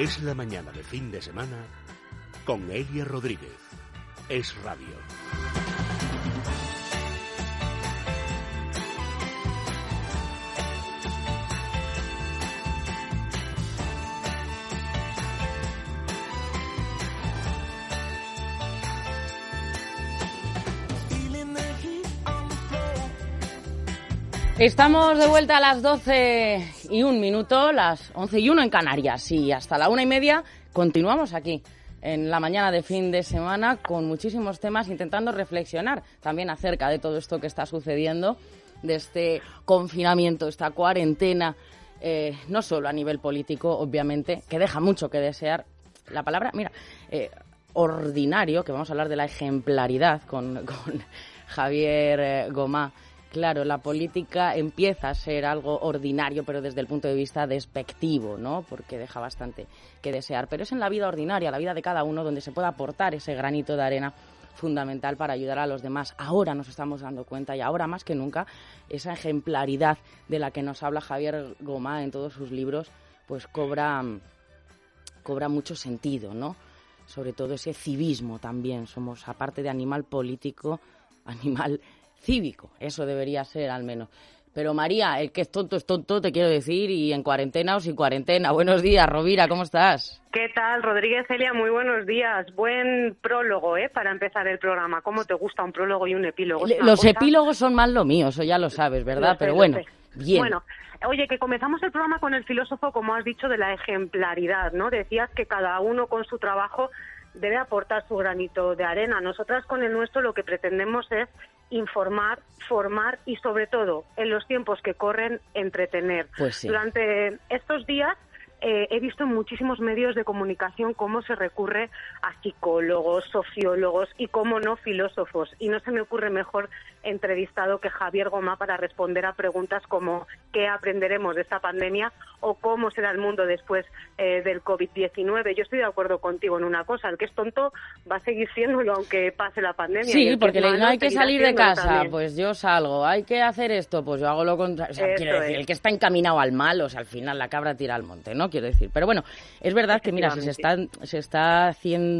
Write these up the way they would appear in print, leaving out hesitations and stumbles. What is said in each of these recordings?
Es la mañana de fin de semana con Elia Rodríguez. Es Radio. Estamos de vuelta a las 12:01, las 11:01 en Canarias, y hasta la 1:30 continuamos aquí en la mañana de fin de semana con muchísimos temas, intentando reflexionar también acerca de todo esto que está sucediendo, de este confinamiento, esta cuarentena, no solo a nivel político, obviamente, que deja mucho que desear. La palabra, ordinario, que vamos a hablar de la ejemplaridad con Javier Gomá. Claro, la política empieza a ser algo ordinario, pero desde el punto de vista despectivo, ¿no? Porque deja bastante que desear. Pero es en la vida ordinaria, la vida de cada uno, donde se puede aportar ese granito de arena fundamental para ayudar a los demás. Ahora nos estamos dando cuenta, y ahora más que nunca, esa ejemplaridad de la que nos habla Javier Gomá en todos sus libros, pues cobra mucho sentido, ¿no? Sobre todo ese civismo también. Somos, aparte de animal político, animal cívico, eso debería ser al menos. Pero María, el que es tonto, te quiero decir, y en cuarentena o sin cuarentena. Buenos días, Rovira, ¿cómo estás? ¿Qué tal, Rodríguez, Celia? Muy buenos días. Buen prólogo, para empezar el programa. ¿Cómo te gusta un prólogo y un epílogo? Los epílogos son más lo mío, eso ya lo sabes, ¿verdad? Pero bueno, bien. Bueno, oye, que comenzamos el programa con el filósofo, como has dicho, de la ejemplaridad, ¿no? Decías que cada uno con su trabajo debe aportar su granito de arena. Nosotras con el nuestro lo que pretendemos es informar, formar y, sobre todo, en los tiempos que corren, entretener. Pues sí. Durante estos días he visto en muchísimos medios de comunicación cómo se recurre a psicólogos, sociólogos y, cómo no, filósofos. Y no se me ocurre mejor entrevistado que Javier Gomá para responder a preguntas como ¿qué aprenderemos de esta pandemia? O ¿cómo será el mundo después del COVID-19? Yo estoy de acuerdo contigo en una cosa: el que es tonto va a seguir siéndolo aunque pase la pandemia. Sí, porque no hay que salir de casa, también. Pues yo salgo. Hay que hacer esto, pues yo hago lo contrario. O sea, quiero decir, el que está encaminado al mal, o sea, al final la cabra tira al monte, ¿no? Quiero decir. Pero bueno, es verdad que, mira, si se está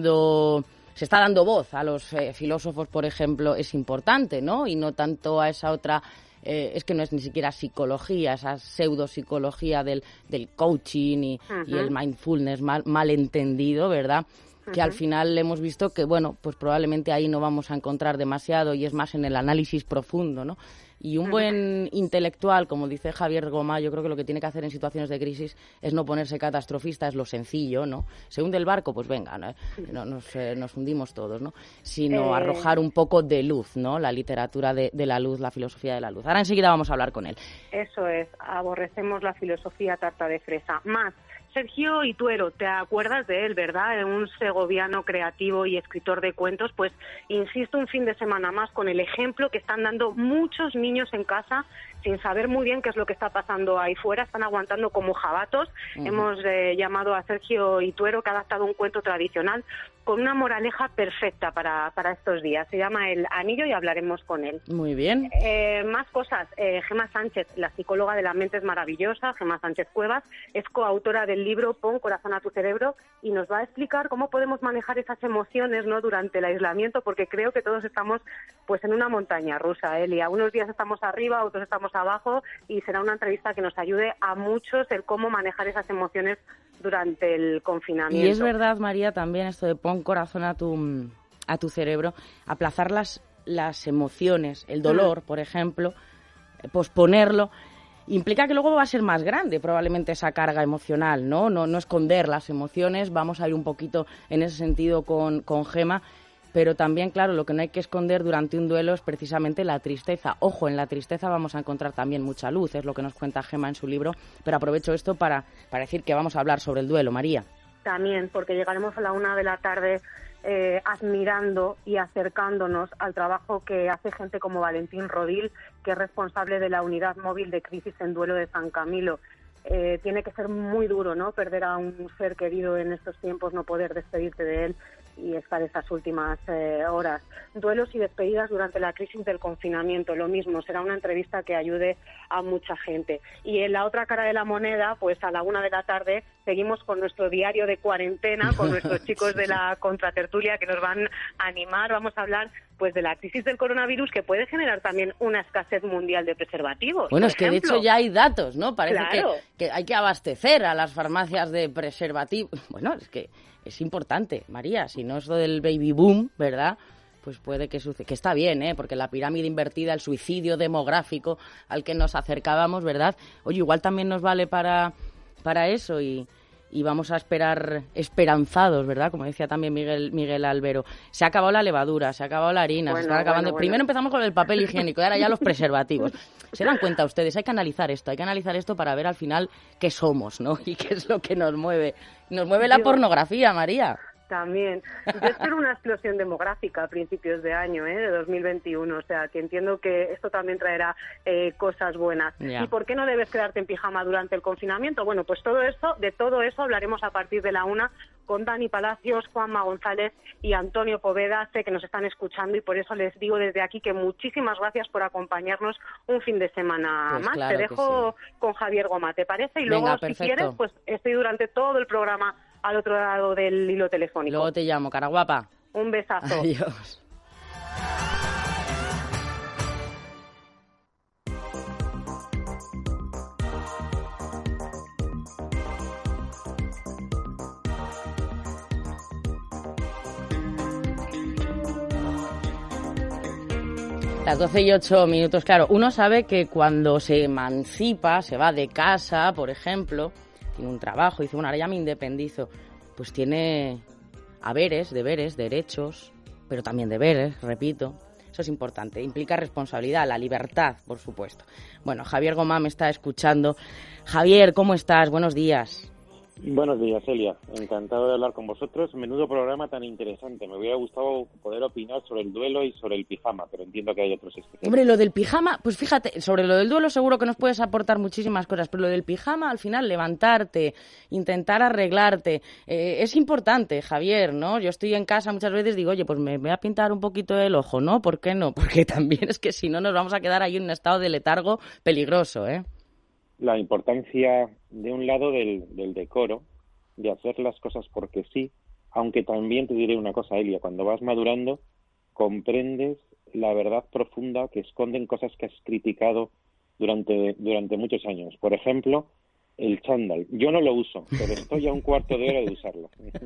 dando voz a los filósofos, por ejemplo, es importante, ¿no? Y no tanto a esa otra, es que no es ni siquiera psicología, esa pseudopsicología del coaching y el mindfulness mal entendido, ¿verdad? Que al final hemos visto que, bueno, pues probablemente ahí no vamos a encontrar demasiado, y es más en el análisis profundo, ¿no? Y un buen intelectual, como dice Javier Gomá, yo creo que lo que tiene que hacer en situaciones de crisis es no ponerse catastrofista, es lo sencillo, ¿no? Se hunde el barco, pues venga, ¿no? Nos hundimos todos, ¿no? Sino arrojar un poco de luz, ¿no? La literatura de la luz, la filosofía de la luz. Ahora enseguida vamos a hablar con él. Eso es, aborrecemos la filosofía tarta de fresa. Más, Sergio Ituero, ¿te acuerdas de él, verdad? Un segoviano creativo y escritor de cuentos. Pues insisto, un fin de semana más con el ejemplo que están dando muchos niños en casa sin saber muy bien qué es lo que está pasando ahí fuera. Están aguantando como jabatos. Hemos llamado a Sergio Ituero, que ha adaptado un cuento tradicional con una moraleja perfecta para estos días. Se llama El Anillo y hablaremos con él. Muy bien. Más cosas. Gemma Sánchez, la psicóloga de La mente es maravillosa, Gemma Sánchez Cuevas, es coautora del libro Pon corazón a tu cerebro, y nos va a explicar cómo podemos manejar esas emociones, ¿no?, durante el aislamiento, porque creo que todos estamos pues en una montaña rusa, Elia. Unos días estamos arriba, otros estamos abajo, y será una entrevista que nos ayude a muchos el cómo manejar esas emociones durante el confinamiento. Y es verdad, María, también esto de pon corazón a tu cerebro, aplazar las emociones, el dolor, por ejemplo, posponerlo, implica que luego va a ser más grande probablemente esa carga emocional, ¿no? No esconder las emociones. Vamos a ir un poquito en ese sentido con Gemma. Pero también, claro, lo que no hay que esconder durante un duelo es precisamente la tristeza. Ojo, en la tristeza vamos a encontrar también mucha luz, es lo que nos cuenta Gemma en su libro. Pero aprovecho esto para decir que vamos a hablar sobre el duelo, María. También, porque llegaremos a la 1 de la tarde admirando y acercándonos al trabajo que hace gente como Valentín Rodil, que es responsable de la unidad móvil de crisis en duelo de San Camilo. Tiene que ser muy duro, ¿no?, perder a un ser querido en estos tiempos, no poder despedirte de él y estar esas últimas horas. Duelos y despedidas durante la crisis del confinamiento, lo mismo, será una entrevista que ayude a mucha gente. Y en la otra cara de la moneda, pues a la 1 de la tarde seguimos con nuestro diario de cuarentena, con nuestros chicos de la contratertulia que nos van a animar. Vamos a hablar pues de la crisis del coronavirus, que puede generar también una escasez mundial de preservativos. Bueno, es que de hecho ya hay datos, ¿no? Parece claro. que hay que abastecer a las farmacias de preservativos. Bueno, es que es importante, María, si no es lo del baby boom, ¿verdad?, pues puede que suceda, que está bien, porque la pirámide invertida, el suicidio demográfico al que nos acercábamos, ¿verdad? Oye, igual también nos vale para eso y vamos a esperar esperanzados, ¿verdad? Como decía también Miguel Albero. Se ha acabado la levadura, se ha acabado la harina, se están acabando. Bueno. Primero empezamos con el papel higiénico y ahora ya los preservativos. ¿Se dan cuenta ustedes? Hay que analizar esto para ver al final qué somos, ¿no? Y qué es lo que nos mueve. Nos mueve la pornografía, María. También. Yo espero una explosión demográfica a principios de año, de 2021. O sea, que entiendo que esto también traerá cosas buenas. Ya. ¿Y por qué no debes quedarte en pijama durante el confinamiento? Bueno, pues de todo eso hablaremos a partir de la 1 con Dani Palacios, Juanma González y Antonio Poveda. Sé que nos están escuchando y por eso les digo desde aquí que muchísimas gracias por acompañarnos un fin de semana pues más. Claro, te dejo con Javier Goma, ¿te parece? Y luego, perfecto. Si quieres, pues estoy durante todo el programa al otro lado del hilo telefónico. Luego te llamo, cara guapa. Un besazo. Adiós. Las 12:08, claro. Uno sabe que cuando se emancipa, se va de casa, por ejemplo, tiene un trabajo, dice, bueno, ahora ya me independizo, pues tiene haberes, deberes, derechos, pero también deberes, repito. Eso es importante, implica responsabilidad, la libertad, por supuesto. Bueno, Javier Gomá me está escuchando. Javier, ¿cómo estás? Buenos días. Buenos días, Celia. Encantado de hablar con vosotros. Menudo programa tan interesante. Me hubiera gustado poder opinar sobre el duelo y sobre el pijama, pero entiendo que hay otros especialistas. Hombre, lo del pijama, pues fíjate, sobre lo del duelo seguro que nos puedes aportar muchísimas cosas, pero lo del pijama, al final, levantarte, intentar arreglarte, es importante, Javier, ¿no? Yo estoy en casa muchas veces, digo, oye, pues me voy a pintar un poquito el ojo, ¿no? ¿Por qué no? Porque también es que si no nos vamos a quedar ahí en un estado de letargo peligroso, ¿eh? La importancia, de un lado, del decoro, de hacer las cosas porque sí, aunque también te diré una cosa, Elia, cuando vas madurando, comprendes la verdad profunda que esconden cosas que has criticado durante muchos años. Por ejemplo, el chándal. Yo no lo uso, pero estoy a un cuarto de hora de usarlo.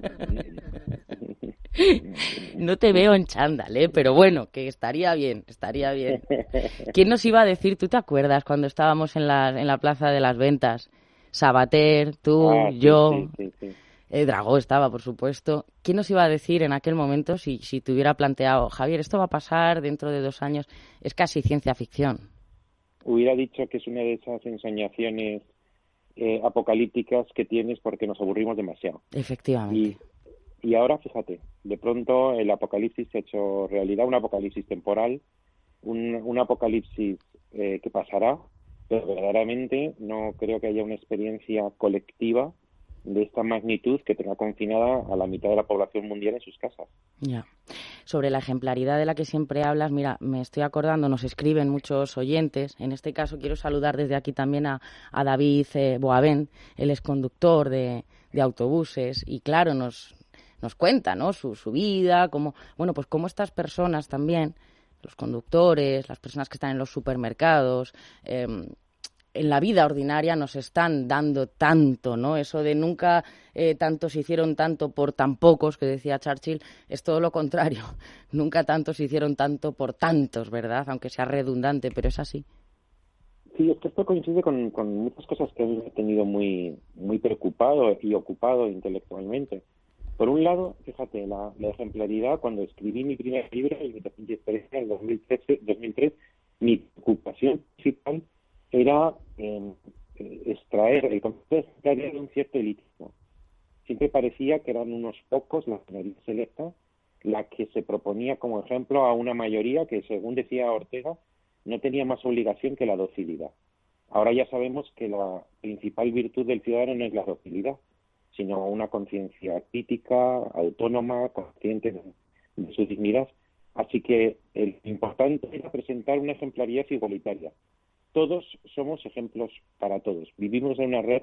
No te veo en chándal, pero bueno, que estaría bien. ¿Quién nos iba a decir? ¿Tú te acuerdas cuando estábamos en la Plaza de las Ventas? Sabater, tú, yo, sí. Dragó estaba, por supuesto. ¿Quién nos iba a decir en aquel momento si te hubiera planteado, Javier, esto va a pasar dentro de 2 años? Es casi ciencia ficción. Hubiera dicho que es una de esas ensoñaciones apocalípticas que tienes porque nos aburrimos demasiado. Efectivamente. Y ahora, fíjate, de pronto el apocalipsis se ha hecho realidad, un apocalipsis temporal, un apocalipsis que pasará, pero verdaderamente no creo que haya una experiencia colectiva de esta magnitud que tenga confinada a la mitad de la población mundial en sus casas. Ya. Sobre la ejemplaridad de la que siempre hablas, mira, me estoy acordando, nos escriben muchos oyentes. En este caso quiero saludar desde aquí también a David Boavén, él es conductor de autobuses y claro, nos cuenta, ¿no? su vida, cómo estas personas también, los conductores, las personas que están en los supermercados, en la vida ordinaria nos están dando tanto, ¿no? Eso de nunca tantos hicieron tanto por tan pocos, que decía Churchill, es todo lo contrario. Nunca tantos hicieron tanto por tantos, ¿verdad? Aunque sea redundante, pero es así. Sí, es que esto coincide con muchas cosas que me he tenido muy preocupado y ocupado intelectualmente. Por un lado, fíjate, la ejemplaridad, cuando escribí mi primer libro, en mi experiencia en 2003, mi preocupación principal era extraer el concepto de ejemplaridad de un cierto elitismo. Siempre parecía que eran unos pocos, la minoría selecta, la que se proponía como ejemplo a una mayoría que, según decía Ortega, no tenía más obligación que la docilidad. Ahora ya sabemos que la principal virtud del ciudadano no es la docilidad, sino una conciencia crítica, autónoma, consciente de su dignidad. Así que lo importante era presentar una ejemplaridad igualitaria. Todos somos ejemplos para todos. Vivimos en una red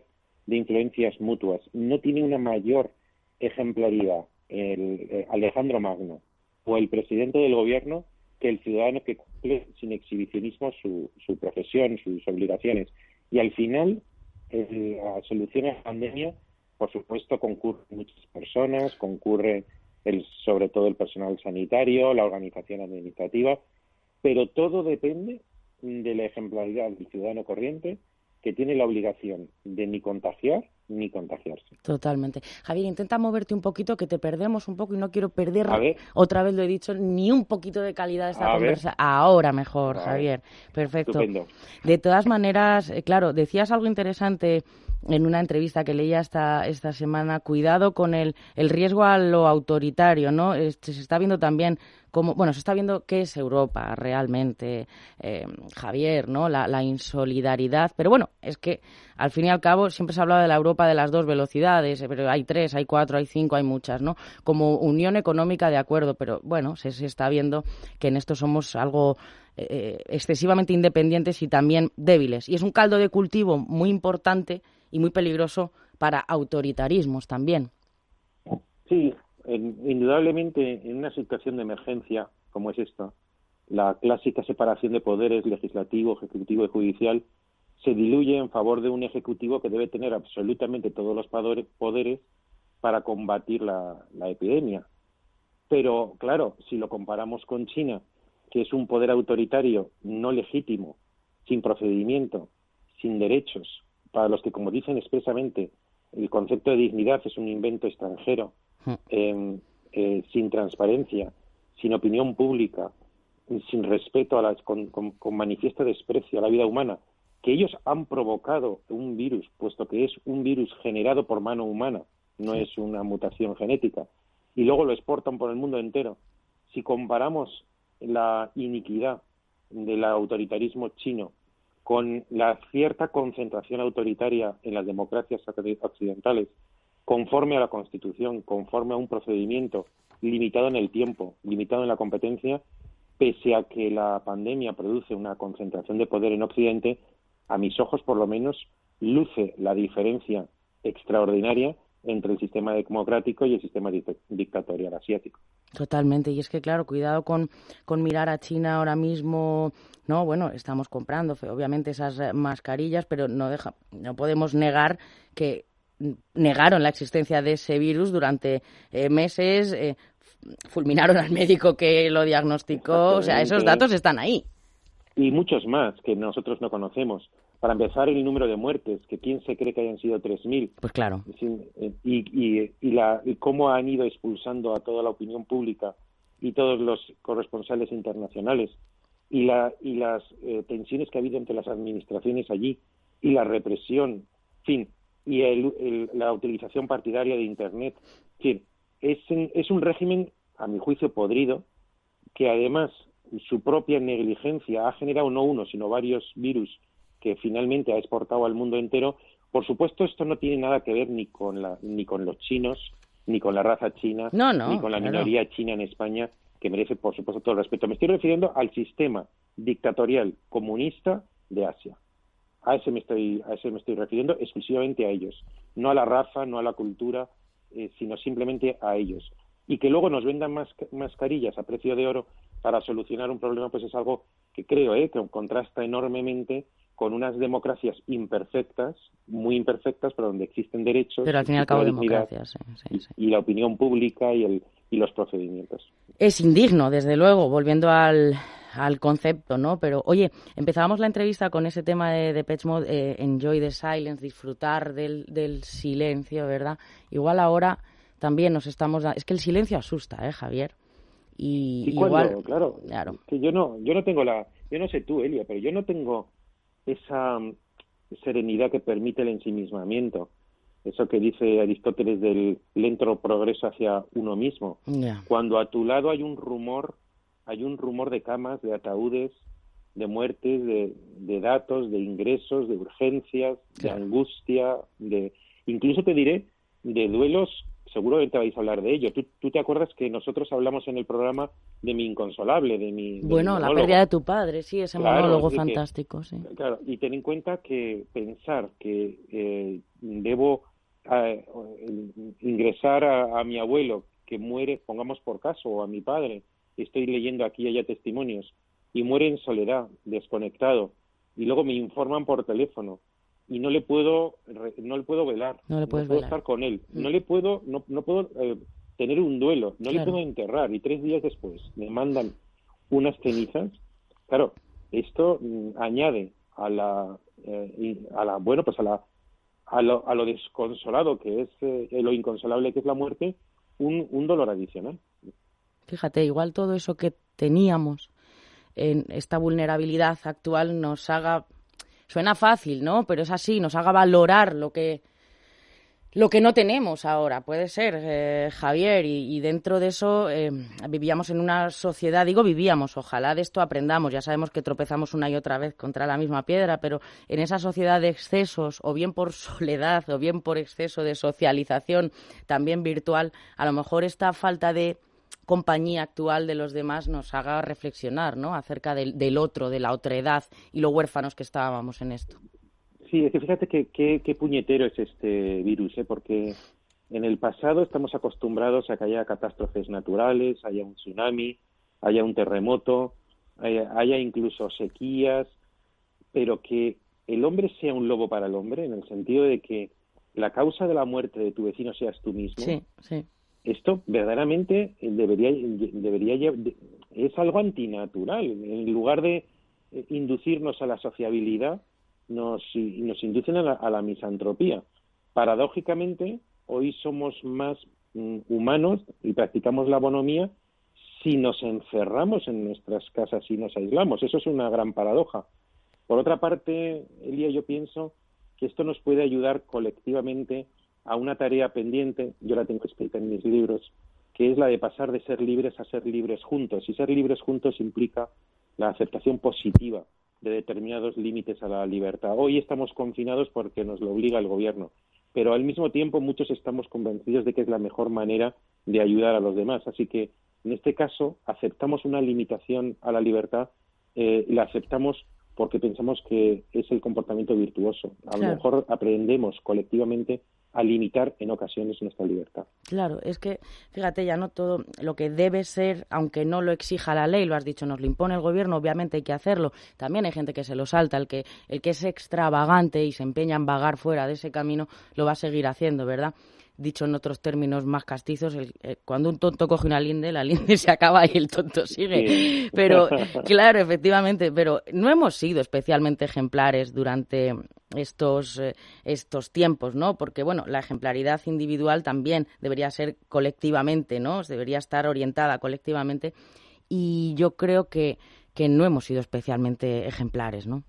de influencias mutuas. No tiene una mayor ejemplaridad el Alejandro Magno o el presidente del gobierno que el ciudadano que cumple sin exhibicionismo su profesión, sus obligaciones. Y al final, la solución a la pandemia, por supuesto, concurren muchas personas, concurre sobre todo el personal sanitario, la organización administrativa, pero todo depende de la ejemplaridad del ciudadano corriente, que tiene la obligación de ni contagiar ni contagiarse. Totalmente. Javier, intenta moverte un poquito, que te perdemos un poco y no quiero perder, otra vez lo he dicho, ni un poquito de calidad de esta conversación. Ahora mejor, Javier. Perfecto. Estupendo. De todas maneras, claro, decías algo interesante en una entrevista que leía esta semana, cuidado con el riesgo a lo autoritario, ¿no? Se está viendo también se está viendo qué es Europa realmente, Javier, ¿no? La insolidaridad. Pero bueno, es que al fin y al cabo siempre se ha hablado de la Europa de las dos velocidades, pero hay 3, hay 4, hay 5, hay muchas, ¿no? Como unión económica, de acuerdo, pero bueno, se está viendo que en esto somos algo excesivamente independientes y también débiles. Y es un caldo de cultivo muy importante y muy peligroso para autoritarismos también. Sí, indudablemente en una situación de emergencia como es esta, la clásica separación de poderes legislativo, ejecutivo y judicial se diluye en favor de un ejecutivo que debe tener absolutamente todos los poderes para combatir la epidemia. Pero, claro, si lo comparamos con China, que es un poder autoritario no legítimo, sin procedimiento, sin derechos, para los que, como dicen expresamente, el concepto de dignidad es un invento extranjero, sin transparencia, sin opinión pública, sin respeto con manifiesto desprecio a la vida humana, que ellos han provocado un virus, puesto que es un virus generado por mano humana, no es una mutación genética, y luego lo exportan por el mundo entero. Si comparamos la iniquidad del autoritarismo chino con la cierta concentración autoritaria en las democracias occidentales, conforme a la Constitución, conforme a un procedimiento limitado en el tiempo, limitado en la competencia, pese a que la pandemia produce una concentración de poder en Occidente, a mis ojos por lo menos luce la diferencia extraordinaria entre el sistema democrático y el sistema dictatorial asiático. Totalmente, y es que claro, cuidado con mirar a China ahora mismo, no, bueno, estamos comprando obviamente esas mascarillas, pero no podemos negar que negaron la existencia de ese virus durante meses, fulminaron al médico que lo diagnosticó, o sea, esos datos están ahí. Y muchos más que nosotros no conocemos. Para empezar, el número de muertes, que quién se cree que hayan sido 3.000. Pues claro. Y cómo han ido expulsando a toda la opinión pública y todos los corresponsales internacionales. Y las tensiones que ha habido entre las administraciones allí. Y la represión, en fin, y la utilización partidaria de Internet. En fin, es un régimen, a mi juicio, podrido, que además su propia negligencia ha generado no uno, sino varios virus que finalmente ha exportado al mundo entero. Por supuesto, esto no tiene nada que ver ni con los chinos, ni con la raza china, ni con la minoría china en España, que merece, por supuesto, todo el respeto. Me estoy refiriendo al sistema dictatorial comunista de Asia. A ese me estoy refiriendo, exclusivamente a ellos. No a la raza, no a la cultura, sino simplemente a ellos. Y que luego nos vendan mascarillas a precio de oro para solucionar un problema, pues es algo que creo que contrasta enormemente con unas democracias imperfectas, muy imperfectas, pero donde existen derechos, pero al fin y al cabo democracias, y la opinión pública y los procedimientos. Es indigno, desde luego, volviendo al concepto, ¿no? Pero, oye, empezábamos la entrevista con ese tema de Depeche Mode, Enjoy the Silence, disfrutar del silencio, ¿verdad? Igual ahora también nos estamos... Es que el silencio asusta, Javier? Y igual... Claro. Que yo no tengo yo no sé tú, Elia, pero yo no tengo esa serenidad que permite el ensimismamiento. Eso que dice Aristóteles del lento progreso hacia uno mismo. Yeah. Cuando a tu lado hay un rumor de camas, de ataúdes, de muertes, de datos, de ingresos, de urgencias, de angustia, incluso te diré, de duelos seguramente vais a hablar de ello. Tú te acuerdas que nosotros hablamos en el programa de mi inconsolable, de mi Bueno, la pérdida de tu padre, sí, ese monólogo fantástico, sí. Claro, y ten en cuenta que pensar que debo ingresar a mi abuelo que muere, pongamos por caso, o a mi padre, estoy leyendo aquí y allá testimonios, y muere en soledad, desconectado, y luego me informan por teléfono, y no le puedo velar, no puedo estar con él, no puedo tener un duelo, no le puedo enterrar, y 3 días después me mandan unas cenizas. Claro, esto añade a lo desconsolado que es lo inconsolable que es la muerte, un dolor adicional. Fíjate, igual todo eso que teníamos en esta vulnerabilidad actual nos haga, suena fácil, ¿no? Pero es así, nos haga valorar lo que no tenemos ahora, puede ser, Javier, y dentro de eso vivíamos en una sociedad, ojalá de esto aprendamos, ya sabemos que tropezamos una y otra vez contra la misma piedra, pero en esa sociedad de excesos, o bien por soledad, o bien por exceso de socialización, también virtual, a lo mejor esta falta de compañía actual de los demás nos haga reflexionar, ¿no?, acerca del otro, de la otredad y lo huérfanos que estábamos en esto. Sí, es que fíjate qué puñetero es este virus, porque en el pasado estamos acostumbrados a que haya catástrofes naturales, haya un tsunami, haya un terremoto, haya incluso sequías, pero que el hombre sea un lobo para el hombre, en el sentido de que la causa de la muerte de tu vecino seas tú mismo. Sí, sí. Esto verdaderamente es algo antinatural. En lugar de inducirnos a la sociabilidad, nos inducen a la misantropía. Paradójicamente, hoy somos más humanos y practicamos la bonomía si nos encerramos en nuestras casas y nos aislamos. Eso es una gran paradoja. Por otra parte, Elia, yo pienso que esto nos puede ayudar colectivamente a una tarea pendiente, yo la tengo escrita en mis libros, que es la de pasar de ser libres a ser libres juntos. Y ser libres juntos implica la aceptación positiva de determinados límites a la libertad. Hoy estamos confinados porque nos lo obliga el gobierno, pero al mismo tiempo muchos estamos convencidos de que es la mejor manera de ayudar a los demás. Así que, en este caso, aceptamos una limitación a la libertad, la aceptamos porque pensamos que es el comportamiento virtuoso. A lo mejor aprendemos colectivamente a limitar en ocasiones nuestra libertad. Claro, es que, fíjate, ya no todo lo que debe ser, aunque no lo exija la ley, lo has dicho, nos lo impone el gobierno, obviamente hay que hacerlo. También hay gente que se lo salta, el que es extravagante y se empeña en vagar fuera de ese camino, lo va a seguir haciendo, ¿verdad? Dicho en otros términos más castizos, cuando un tonto coge una linde, la linde se acaba y el tonto sigue. Sí. Pero, claro, efectivamente, pero no hemos sido especialmente ejemplares durante estos tiempos, ¿no? Porque, bueno, la ejemplaridad individual también debería ser colectivamente, ¿no? Debería estar orientada colectivamente, y yo creo que no hemos sido especialmente ejemplares, ¿no?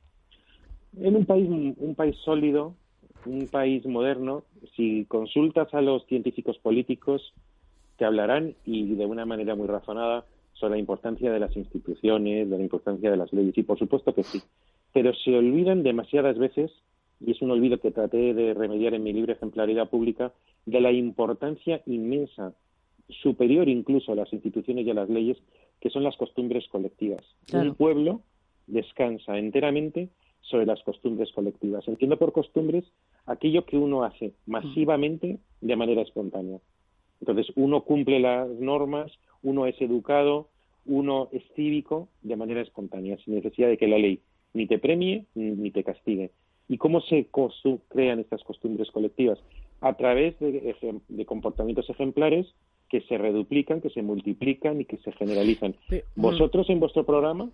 En un país sólido, un país moderno, si consultas a los científicos políticos, te hablarán, y de una manera muy razonada, sobre la importancia de las instituciones, de la importancia de las leyes, y por supuesto que sí. Pero se olvidan demasiadas veces, y es un olvido que traté de remediar en mi libro Ejemplaridad Pública, de la importancia inmensa, superior incluso a las instituciones y a las leyes, que son las costumbres colectivas. Claro. Un pueblo descansa enteramente sobre las costumbres colectivas. Entiendo por costumbres aquello que uno hace masivamente de manera espontánea. Entonces, uno cumple las normas, uno es educado, uno es cívico de manera espontánea, sin necesidad de que la ley ni te premie ni te castigue. ¿Y cómo se crean estas costumbres colectivas? A través de comportamientos ejemplares que se reduplican, que se multiplican y que se generalizan. Vosotros en vuestro programa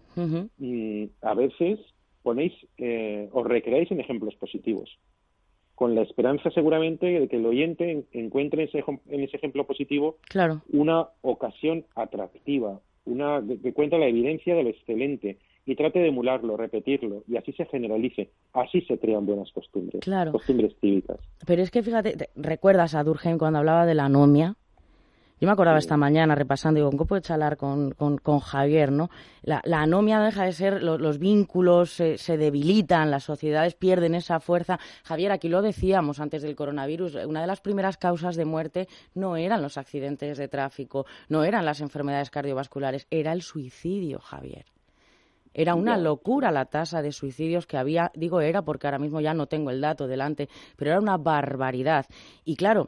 a veces ponéis, os recreáis en ejemplos positivos, con la esperanza seguramente de que el oyente encuentre en ese ejemplo positivo una ocasión atractiva, que cuenta la evidencia de lo excelente, y trate de emularlo, repetirlo, y así se generalice. Así se crean buenas costumbres, costumbres cívicas. Pero es que, fíjate, ¿recuerdas a Durkheim cuando hablaba de la anomia? Yo me acordaba esta mañana repasando, digo, ¿cómo puedo charlar con Javier, ¿no? La anomia deja de ser, los vínculos se debilitan, las sociedades pierden esa fuerza. Javier, aquí lo decíamos antes del coronavirus, una de las primeras causas de muerte no eran los accidentes de tráfico, no eran las enfermedades cardiovasculares, era el suicidio, Javier. Era una locura la tasa de suicidios que había, digo era porque ahora mismo ya no tengo el dato delante, pero era una barbaridad. Y claro,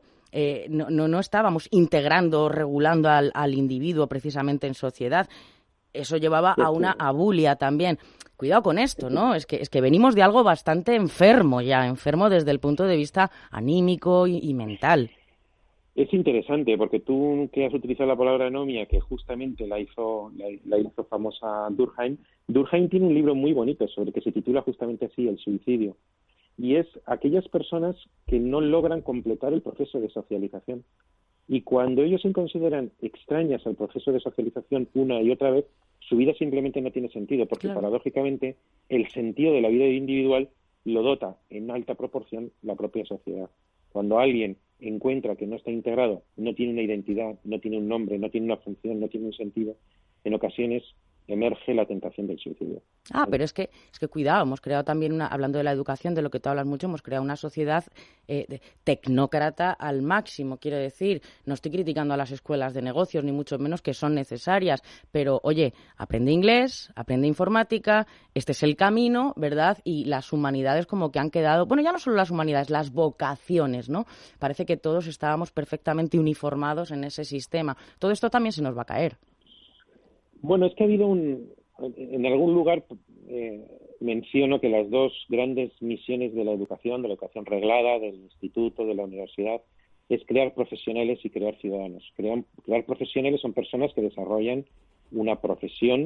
no estábamos integrando, regulando al individuo precisamente en sociedad. Eso llevaba a una abulia también. Cuidado con esto, ¿no? Es que venimos de algo bastante enfermo desde el punto de vista anímico y mental. Es interesante porque tú que has utilizado la palabra anomia, que justamente la hizo famosa Durkheim. Durkheim tiene un libro muy bonito que se titula justamente así, El suicidio. Y es aquellas personas que no logran completar el proceso de socialización. Y cuando ellos se consideran extrañas al proceso de socialización una y otra vez, su vida simplemente no tiene sentido, porque paradójicamente el sentido de la vida individual lo dota en alta proporción la propia sociedad. Cuando alguien encuentra que no está integrado, no tiene una identidad, no tiene un nombre, no tiene una función, no tiene un sentido, en ocasiones emerge la tentación del suicidio. Pero es que cuidado, hemos creado también hablando de la educación, de lo que tú hablas mucho, hemos creado una sociedad tecnócrata al máximo, quiero decir, no estoy criticando a las escuelas de negocios, ni mucho menos, que son necesarias, pero oye, aprende inglés, aprende informática, este es el camino, ¿verdad? Y las humanidades como que han quedado, bueno, ya no solo las humanidades, las vocaciones, ¿no? Parece que todos estábamos perfectamente uniformados en ese sistema. Todo esto también se nos va a caer. Bueno, es que ha habido en algún lugar menciono que las dos grandes misiones de la educación reglada, del instituto, de la universidad, es crear profesionales y crear ciudadanos. Crear profesionales son personas que desarrollan una profesión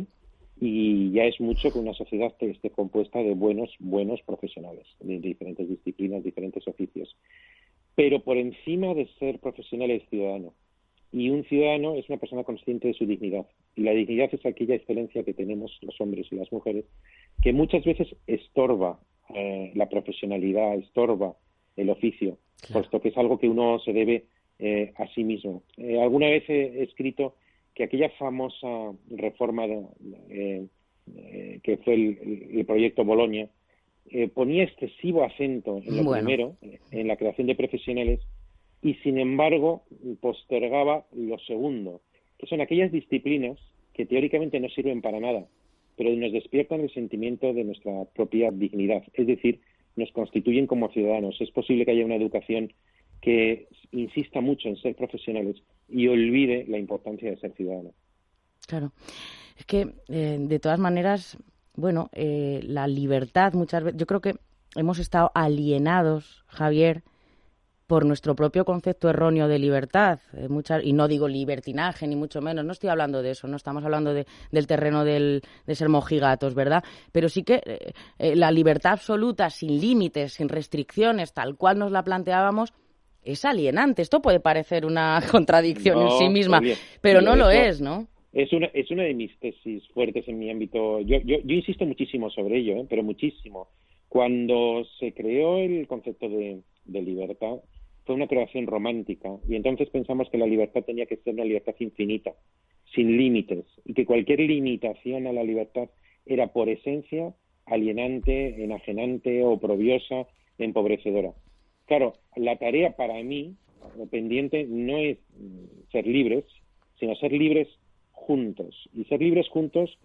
y ya es mucho que una sociedad esté compuesta de buenos profesionales de diferentes disciplinas, diferentes oficios. Pero por encima de ser profesional es ciudadano. Y un ciudadano es una persona consciente de su dignidad. Y la dignidad es aquella excelencia que tenemos los hombres y las mujeres, que muchas veces estorba la profesionalidad, estorba el oficio, puesto que es algo que uno se debe a sí mismo. Alguna vez he escrito que aquella famosa reforma que fue el proyecto Bolonia ponía excesivo acento en lo primero, en la creación de profesionales, y sin embargo postergaba lo segundo, que son aquellas disciplinas que teóricamente no sirven para nada, pero nos despiertan el sentimiento de nuestra propia dignidad, es decir, nos constituyen como ciudadanos. Es posible que haya una educación que insista mucho en ser profesionales y olvide la importancia de ser ciudadano. Claro, es que de todas maneras, bueno, la libertad muchas veces, yo creo que hemos estado alienados, Javier, por nuestro propio concepto erróneo de libertad, y no digo libertinaje, ni mucho menos, no estoy hablando de eso, no estamos hablando del terreno de ser mojigatos, ¿verdad? Pero sí que la libertad absoluta, sin límites, sin restricciones, tal cual nos la planteábamos, es alienante. Esto puede parecer una contradicción en sí misma, pero no lo es, ¿no? Es una de mis tesis fuertes en mi ámbito. Yo insisto muchísimo sobre ello, pero muchísimo. Cuando se creó el concepto de libertad, fue una creación romántica, y entonces pensamos que la libertad tenía que ser una libertad infinita, sin límites, y que cualquier limitación a la libertad era por esencia alienante, enajenante, oprobiosa, empobrecedora. Claro, la tarea para mí, pendiente, no es ser libres, sino ser libres juntos. Y ser libres juntos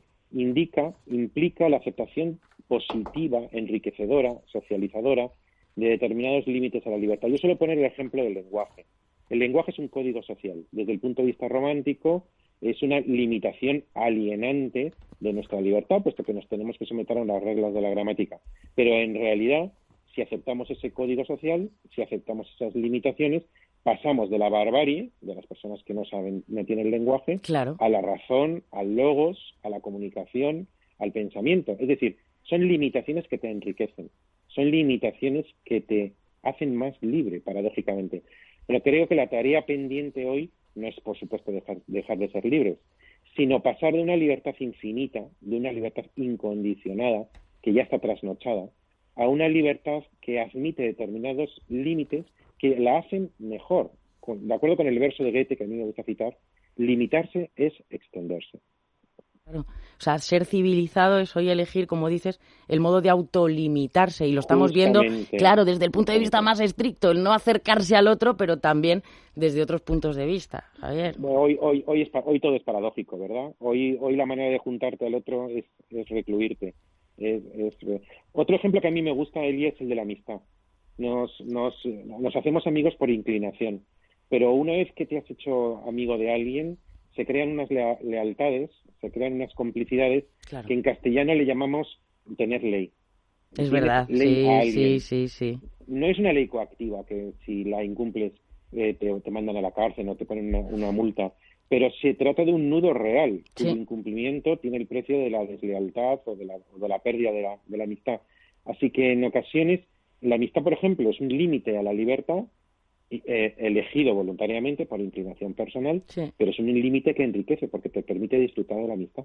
implica la aceptación positiva, enriquecedora, socializadora, de determinados límites a la libertad. Yo suelo poner el ejemplo del lenguaje. El lenguaje es un código social. Desde el punto de vista romántico, es una limitación alienante de nuestra libertad, puesto que nos tenemos que someter a las reglas de la gramática. Pero en realidad, si aceptamos ese código social, si aceptamos esas limitaciones, pasamos de la barbarie, de las personas que no tienen lenguaje, a la razón, al logos, a la comunicación, al pensamiento. Es decir, son limitaciones que te enriquecen. Son limitaciones que te hacen más libre, paradójicamente. Pero creo que la tarea pendiente hoy no es, por supuesto, dejar de ser libres, sino pasar de una libertad infinita, de una libertad incondicionada, que ya está trasnochada, a una libertad que admite determinados límites que la hacen mejor, de acuerdo con el verso de Goethe que a mí me gusta citar, limitarse es extenderse. Claro. O sea, ser civilizado es hoy elegir, como dices, el modo de autolimitarse. Y lo estamos viendo, claro, desde el punto de vista más estricto, el no acercarse al otro, pero también desde otros puntos de vista, Javier. Bueno, hoy todo es paradójico, ¿verdad? Hoy la manera de juntarte al otro es recluirte. Otro ejemplo que a mí me gusta, Eli, es el de la amistad. Nos hacemos amigos por inclinación, pero una vez que te has hecho amigo de alguien, se crean unas lealtades, se crean unas complicidades, claro, que en castellano le llamamos tener ley. Es verdad, sí. No es una ley coactiva, que si la incumples te mandan a la cárcel o te ponen una multa, pero se trata de un nudo real, cuyo incumplimiento tiene el precio de la deslealtad o de la pérdida de la amistad. Así que en ocasiones la amistad, por ejemplo, es un límite a la libertad, elegido voluntariamente por inclinación personal, pero es un límite que enriquece porque te permite disfrutar de la amistad.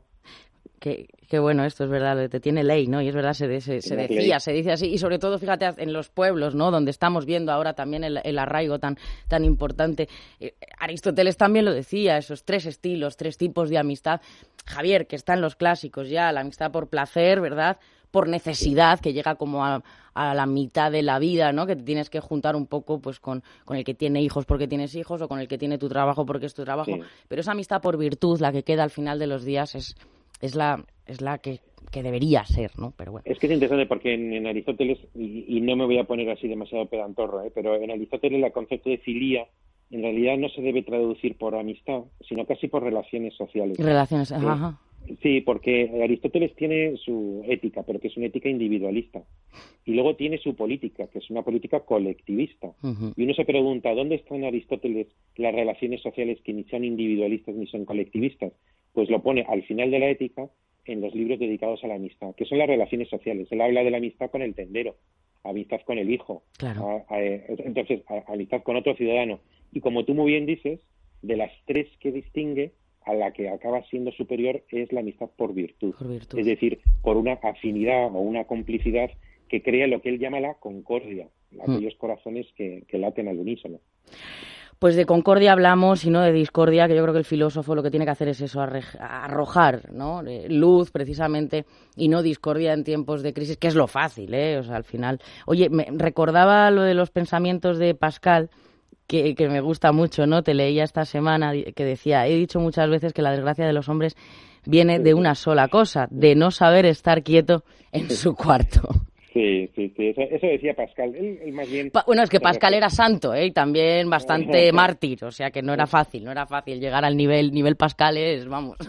Qué bueno, esto es verdad, te tiene ley, ¿no? Y es verdad, se dice así, y sobre todo, fíjate, en los pueblos, ¿no? Donde estamos viendo ahora también el arraigo tan importante. Aristóteles también lo decía, esos 3 estilos, 3 tipos de amistad. Javier, que está en los clásicos ya, la amistad por placer, ¿verdad?, por necesidad, que llega como a la mitad de la vida, ¿no? Que te tienes que juntar un poco pues con el que tiene hijos porque tienes hijos o con el que tiene tu trabajo porque es tu trabajo. Sí. Pero esa amistad por virtud, la que queda al final de los días, es la que debería ser, ¿no? Pero bueno. Es que es interesante porque en Aristóteles, y no me voy a poner así demasiado pedantorro, pero en Aristóteles el concepto de filía en realidad no se debe traducir por amistad, sino casi por relaciones sociales. Relaciones, ajá. Sí, porque Aristóteles tiene su ética, pero que es una ética individualista. Y luego tiene su política, que es una política colectivista. Uh-huh. Y uno se pregunta, ¿dónde están en Aristóteles las relaciones sociales que ni son individualistas ni son colectivistas? Pues lo pone al final de la ética en los libros dedicados a la amistad, que son las relaciones sociales. Él habla de la amistad con el tendero, amistad con el hijo, claro. Entonces amistad con otro ciudadano. Y como tú muy bien dices, de las 3 que distingue, a la que acaba siendo superior es la amistad por virtud. Es decir, por una afinidad o una complicidad que crea lo que él llama la concordia, aquellos corazones que laten al unísono. Pues de concordia hablamos y no de discordia, que yo creo que el filósofo lo que tiene que hacer es eso, arrojar, ¿no? Luz, precisamente, y no discordia en tiempos de crisis, que es lo fácil, ¿eh? O sea, al final. Oye, me recordaba lo de los pensamientos de Pascal, que me gusta mucho, ¿no? Te leía esta semana que decía, he dicho muchas veces que la desgracia de los hombres viene de una sola cosa, de no saber estar quieto en su cuarto. Sí, eso decía Pascal. Él más bien... Bueno, es que Pascal era santo, y también bastante mártir, o sea que no era fácil llegar al nivel Pascal vamos...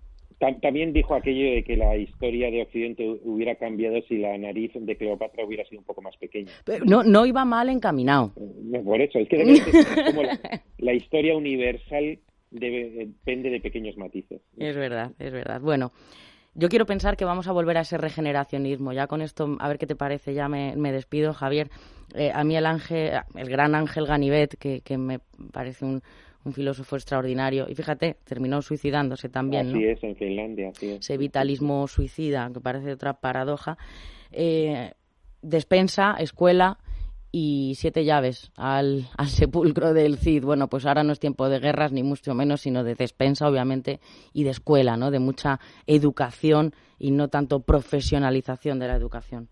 También dijo aquello de que la historia de Occidente hubiera cambiado si la nariz de Cleopatra hubiera sido un poco más pequeña. Pero no iba mal encaminado. Por eso, es que como la historia universal depende de pequeños matices. Es verdad. Bueno, yo quiero pensar que vamos a volver a ese regeneracionismo. Ya con esto, a ver qué te parece, ya me despido, Javier. A mí el gran Ángel Ganivet, que me parece un filósofo extraordinario, y fíjate, terminó suicidándose también, así, ¿no? Es, en Finlandia, así es. Ese vitalismo suicida, que parece otra paradoja. Despensa, escuela y 7 llaves al sepulcro del Cid. Bueno, pues ahora no es tiempo de guerras, ni mucho menos, sino de despensa, obviamente, y de escuela, ¿no? De mucha educación y no tanto profesionalización de la educación.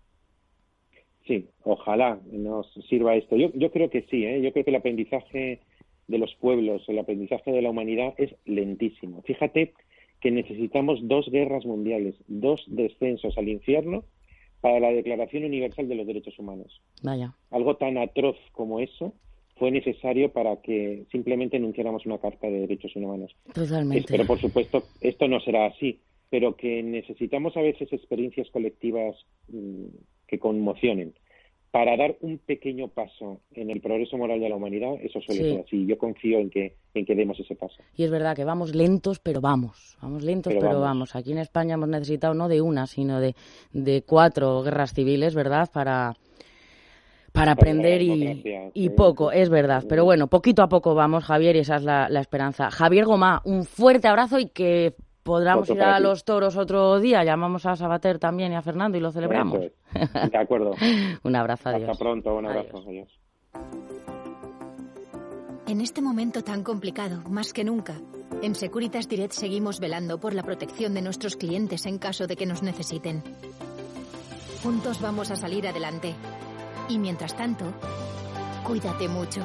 Sí, ojalá nos sirva esto. Yo creo que sí, yo creo que el aprendizaje de los pueblos, el aprendizaje de la humanidad es lentísimo. Fíjate que necesitamos 2 guerras mundiales, 2 descensos al infierno para la Declaración Universal de los Derechos Humanos. Vaya. Algo tan atroz como eso fue necesario para que simplemente enunciáramos una Carta de Derechos Humanos. Totalmente. Pero, por supuesto, esto no será así, pero que necesitamos a veces experiencias colectivas que conmocionen. Para dar un pequeño paso en el progreso moral de la humanidad, eso suele ser así. Yo confío en que demos ese paso. Y es verdad que vamos lentos, pero vamos. Pero vamos. Aquí en España hemos necesitado no de una, sino de 4 guerras civiles, ¿verdad? Para aprender y poco, es verdad. Pero bueno, poquito a poco vamos, Javier, y esa es la esperanza. Javier Gomá, un fuerte abrazo y que podamos ir a los toros otro día. Llamamos a Sabater también y a Fernando y lo celebramos. De acuerdo. Un abrazo, adiós. Hasta pronto, un abrazo, adiós. En este momento tan complicado, más que nunca, en Securitas Direct seguimos velando por la protección de nuestros clientes en caso de que nos necesiten. Juntos vamos a salir adelante. Y mientras tanto, cuídate mucho.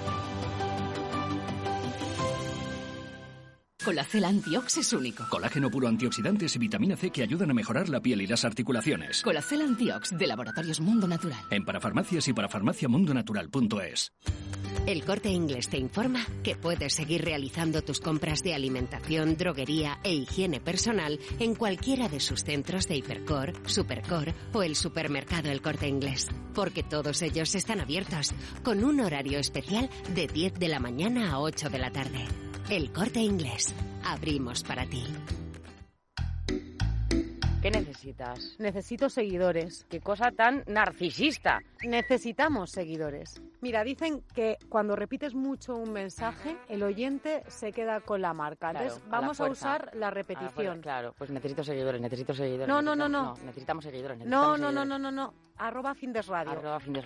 Colacel Antiox es único. Colágeno puro, antioxidantes y vitamina C que ayudan a mejorar la piel y las articulaciones. Colacel Antiox, de Laboratorios Mundo Natural. En parafarmacias y parafarmaciamundonatural.es. El Corte Inglés te informa que puedes seguir realizando tus compras de alimentación, droguería e higiene personal en cualquiera de sus centros de Hipercor, Supercor o el supermercado El Corte Inglés. Porque todos ellos están abiertos, con un horario especial de 10 de la mañana a 8 de la tarde. El Corte Inglés. Abrimos para ti. ¿Qué necesitas? Necesito seguidores. Qué cosa tan narcisista. Necesitamos seguidores. Mira, dicen que cuando repites mucho un mensaje, el oyente se queda con la marca. Claro, entonces vamos a usar la repetición. Claro, pues necesito seguidores. No. Necesitamos seguidores. No. @Findesradio.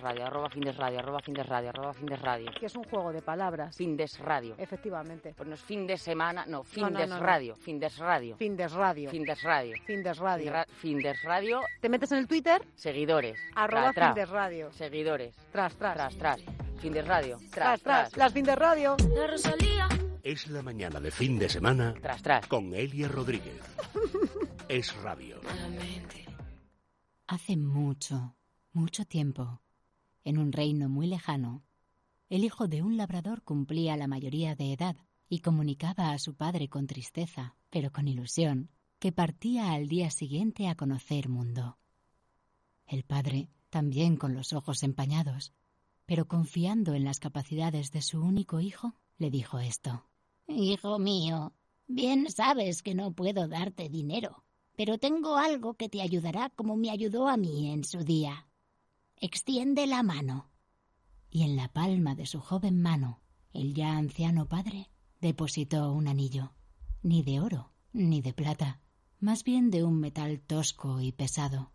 @Findesradio. Que es un juego de palabras. Findesradio. Efectivamente. Pues no es fin de semana, no, Findesradio. Findesradio. Findesradio. Findesradio. Te metes en el Twitter. Seguidores. @Findesradio. Seguidores. Tras. Findesradio. Tras. Las Findesradio. Es la mañana de fin de semana Tras. con Elia Rodríguez. Es radio. Hace mucho tiempo, en un reino muy lejano, el hijo de un labrador cumplía la mayoría de edad y comunicaba a su padre con tristeza, pero con ilusión, que partía al día siguiente a conocer mundo. El padre, también con los ojos empañados, pero confiando en las capacidades de su único hijo, le dijo esto. «Hijo mío, bien sabes que no puedo darte dinero, pero tengo algo que te ayudará como me ayudó a mí en su día. Extiende la mano». Y en la palma de su joven mano, el ya anciano padre depositó un anillo, ni de oro ni de plata, más bien de un metal tosco y pesado.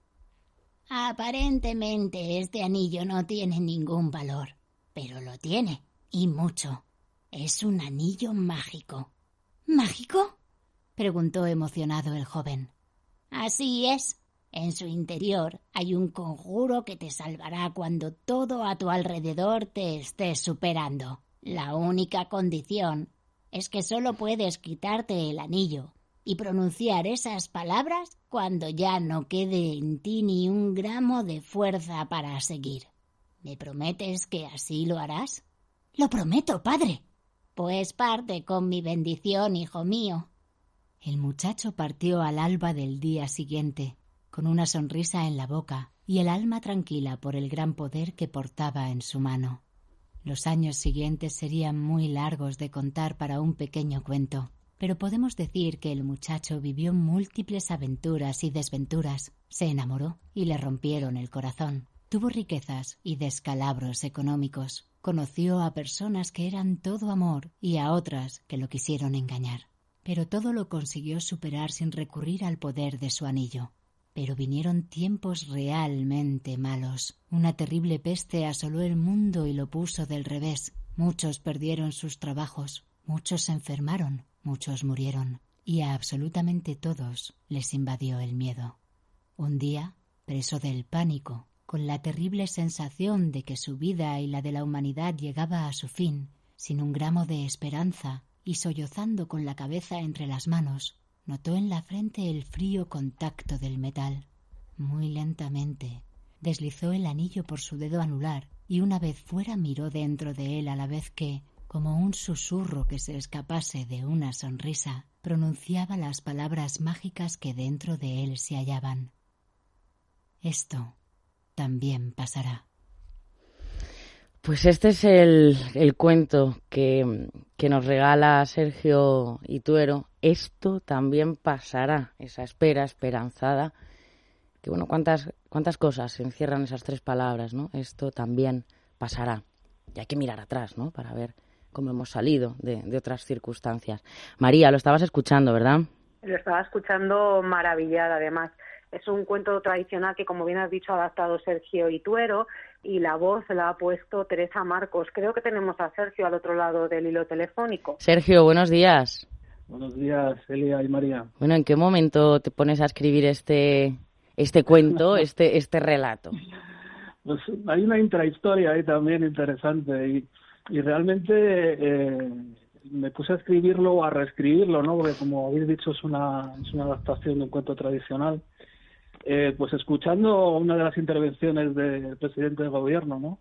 Aparentemente este anillo no tiene ningún valor, pero lo tiene, y mucho. Es un anillo mágico. ¿Mágico?, preguntó emocionado el joven. Así es. En su interior hay un conjuro que te salvará cuando todo a tu alrededor te esté superando. La única condición es que solo puedes quitarte el anillo y pronunciar esas palabras cuando ya no quede en ti ni un gramo de fuerza para seguir. ¿Me prometes que así lo harás? —Lo prometo, padre. —Pues parte con mi bendición, hijo mío. El muchacho partió al alba del día siguiente, con una sonrisa en la boca y el alma tranquila por el gran poder que portaba en su mano. Los años siguientes serían muy largos de contar para un pequeño cuento, pero podemos decir que el muchacho vivió múltiples aventuras y desventuras, se enamoró y le rompieron el corazón, tuvo riquezas y descalabros económicos, conoció a personas que eran todo amor y a otras que lo quisieron engañar. Pero todo lo consiguió superar sin recurrir al poder de su anillo. Pero vinieron tiempos realmente malos. Una terrible peste asoló el mundo y lo puso del revés. Muchos perdieron sus trabajos, muchos se enfermaron, muchos murieron, y a absolutamente todos les invadió el miedo. Un día, preso del pánico, con la terrible sensación de que su vida y la de la humanidad llegaba a su fin, sin un gramo de esperanza, y sollozando con la cabeza entre las manos, notó en la frente el frío contacto del metal. Muy lentamente deslizó el anillo por su dedo anular y una vez fuera miró dentro de él a la vez que, como un susurro que se escapase de una sonrisa, pronunciaba las palabras mágicas que dentro de él se hallaban. Esto también pasará. Pues este es el cuento que nos regala Sergio Ituero. Esto también pasará, esa espera esperanzada. Que bueno, cuántas cosas se encierran esas tres palabras, ¿no? Esto también pasará. Y hay que mirar atrás, ¿no? Para ver cómo hemos salido de otras circunstancias. María, lo estabas escuchando, ¿verdad? Lo estaba escuchando maravillada, además. Es un cuento tradicional que, como bien has dicho, ha adaptado Sergio Ituero y la voz la ha puesto Teresa Marcos. Creo que tenemos a Sergio al otro lado del hilo telefónico. Sergio, buenos días. Buenos días, Elia y María. Bueno, ¿en qué momento te pones a escribir este cuento, este relato? Pues hay una intrahistoria ahí también interesante y realmente me puse a escribirlo o a reescribirlo, ¿no? Porque como habéis dicho es una adaptación de un cuento tradicional. Pues escuchando una de las intervenciones del presidente del gobierno, ¿no?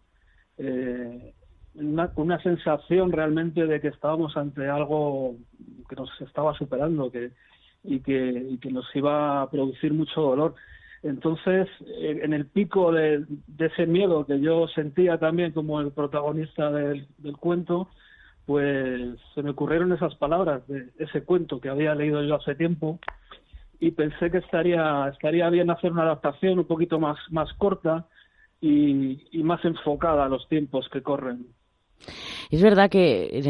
Una sensación realmente de que estábamos ante algo que nos estaba superando y que nos iba a producir mucho dolor. Entonces, en el pico de ese miedo que yo sentía también como el protagonista del cuento, pues se me ocurrieron esas palabras de ese cuento que había leído yo hace tiempo y pensé que estaría bien hacer una adaptación un poquito más corta y más enfocada a los tiempos que corren. Es verdad que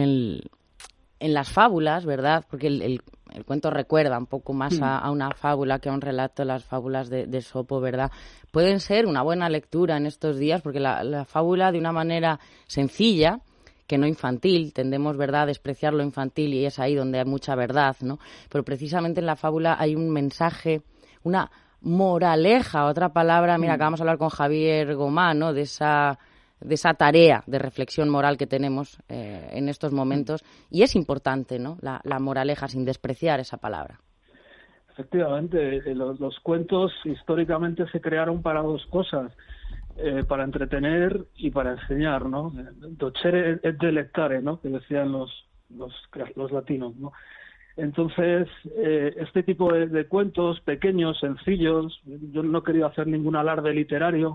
en las fábulas, ¿verdad? Porque el cuento recuerda un poco más a una fábula que a un relato, las fábulas de Esopo, ¿verdad? Pueden ser una buena lectura en estos días porque la fábula, de una manera sencilla, que no infantil, tendemos, ¿verdad?, a despreciar lo infantil y es ahí donde hay mucha verdad, ¿no? Pero precisamente en la fábula hay un mensaje, una moraleja, otra palabra, mira, acabamos de hablar con Javier Gomá, ¿no?, de esa tarea de reflexión moral que tenemos en estos momentos, y es importante, ¿no?, la moraleja, sin despreciar esa palabra. Efectivamente, los cuentos históricamente se crearon para dos cosas, para entretener y para enseñar, ¿no? Docere et delectare, ¿no?, que decían los latinos, ¿no? Entonces, este tipo de cuentos pequeños, sencillos, yo no he querido hacer ningún alarde literario,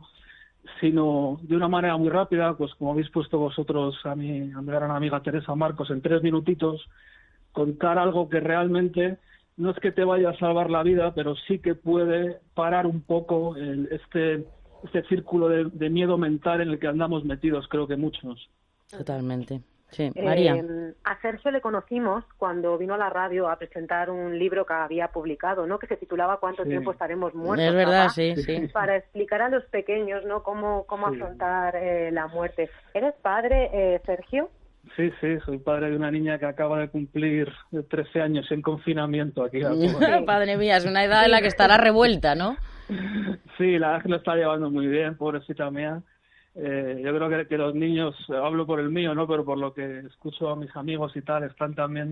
sino de una manera muy rápida, pues como habéis puesto vosotros a mi gran amiga Teresa Marcos, en 3 minutitos, contar algo que realmente no es que te vaya a salvar la vida, pero sí que puede parar un poco este círculo de miedo mental en el que andamos metidos, creo que muchos. Totalmente. Sí, María. A Sergio le conocimos cuando vino a la radio a presentar un libro que había publicado, ¿no?, que se titulaba ¿Cuánto tiempo estaremos muertos? Es verdad, papá? sí. Para explicar a los pequeños, ¿no?, cómo afrontar la muerte. ¿Eres padre, Sergio? Sí, soy padre de una niña que acaba de cumplir 13 años en confinamiento aquí. Madre mía, es una edad en la que estará revuelta, ¿no? Sí, la verdad es que lo está llevando muy bien, pobrecita mía. Yo creo que los niños, hablo por el mío, ¿no?, pero por lo que escucho a mis amigos y tal, están también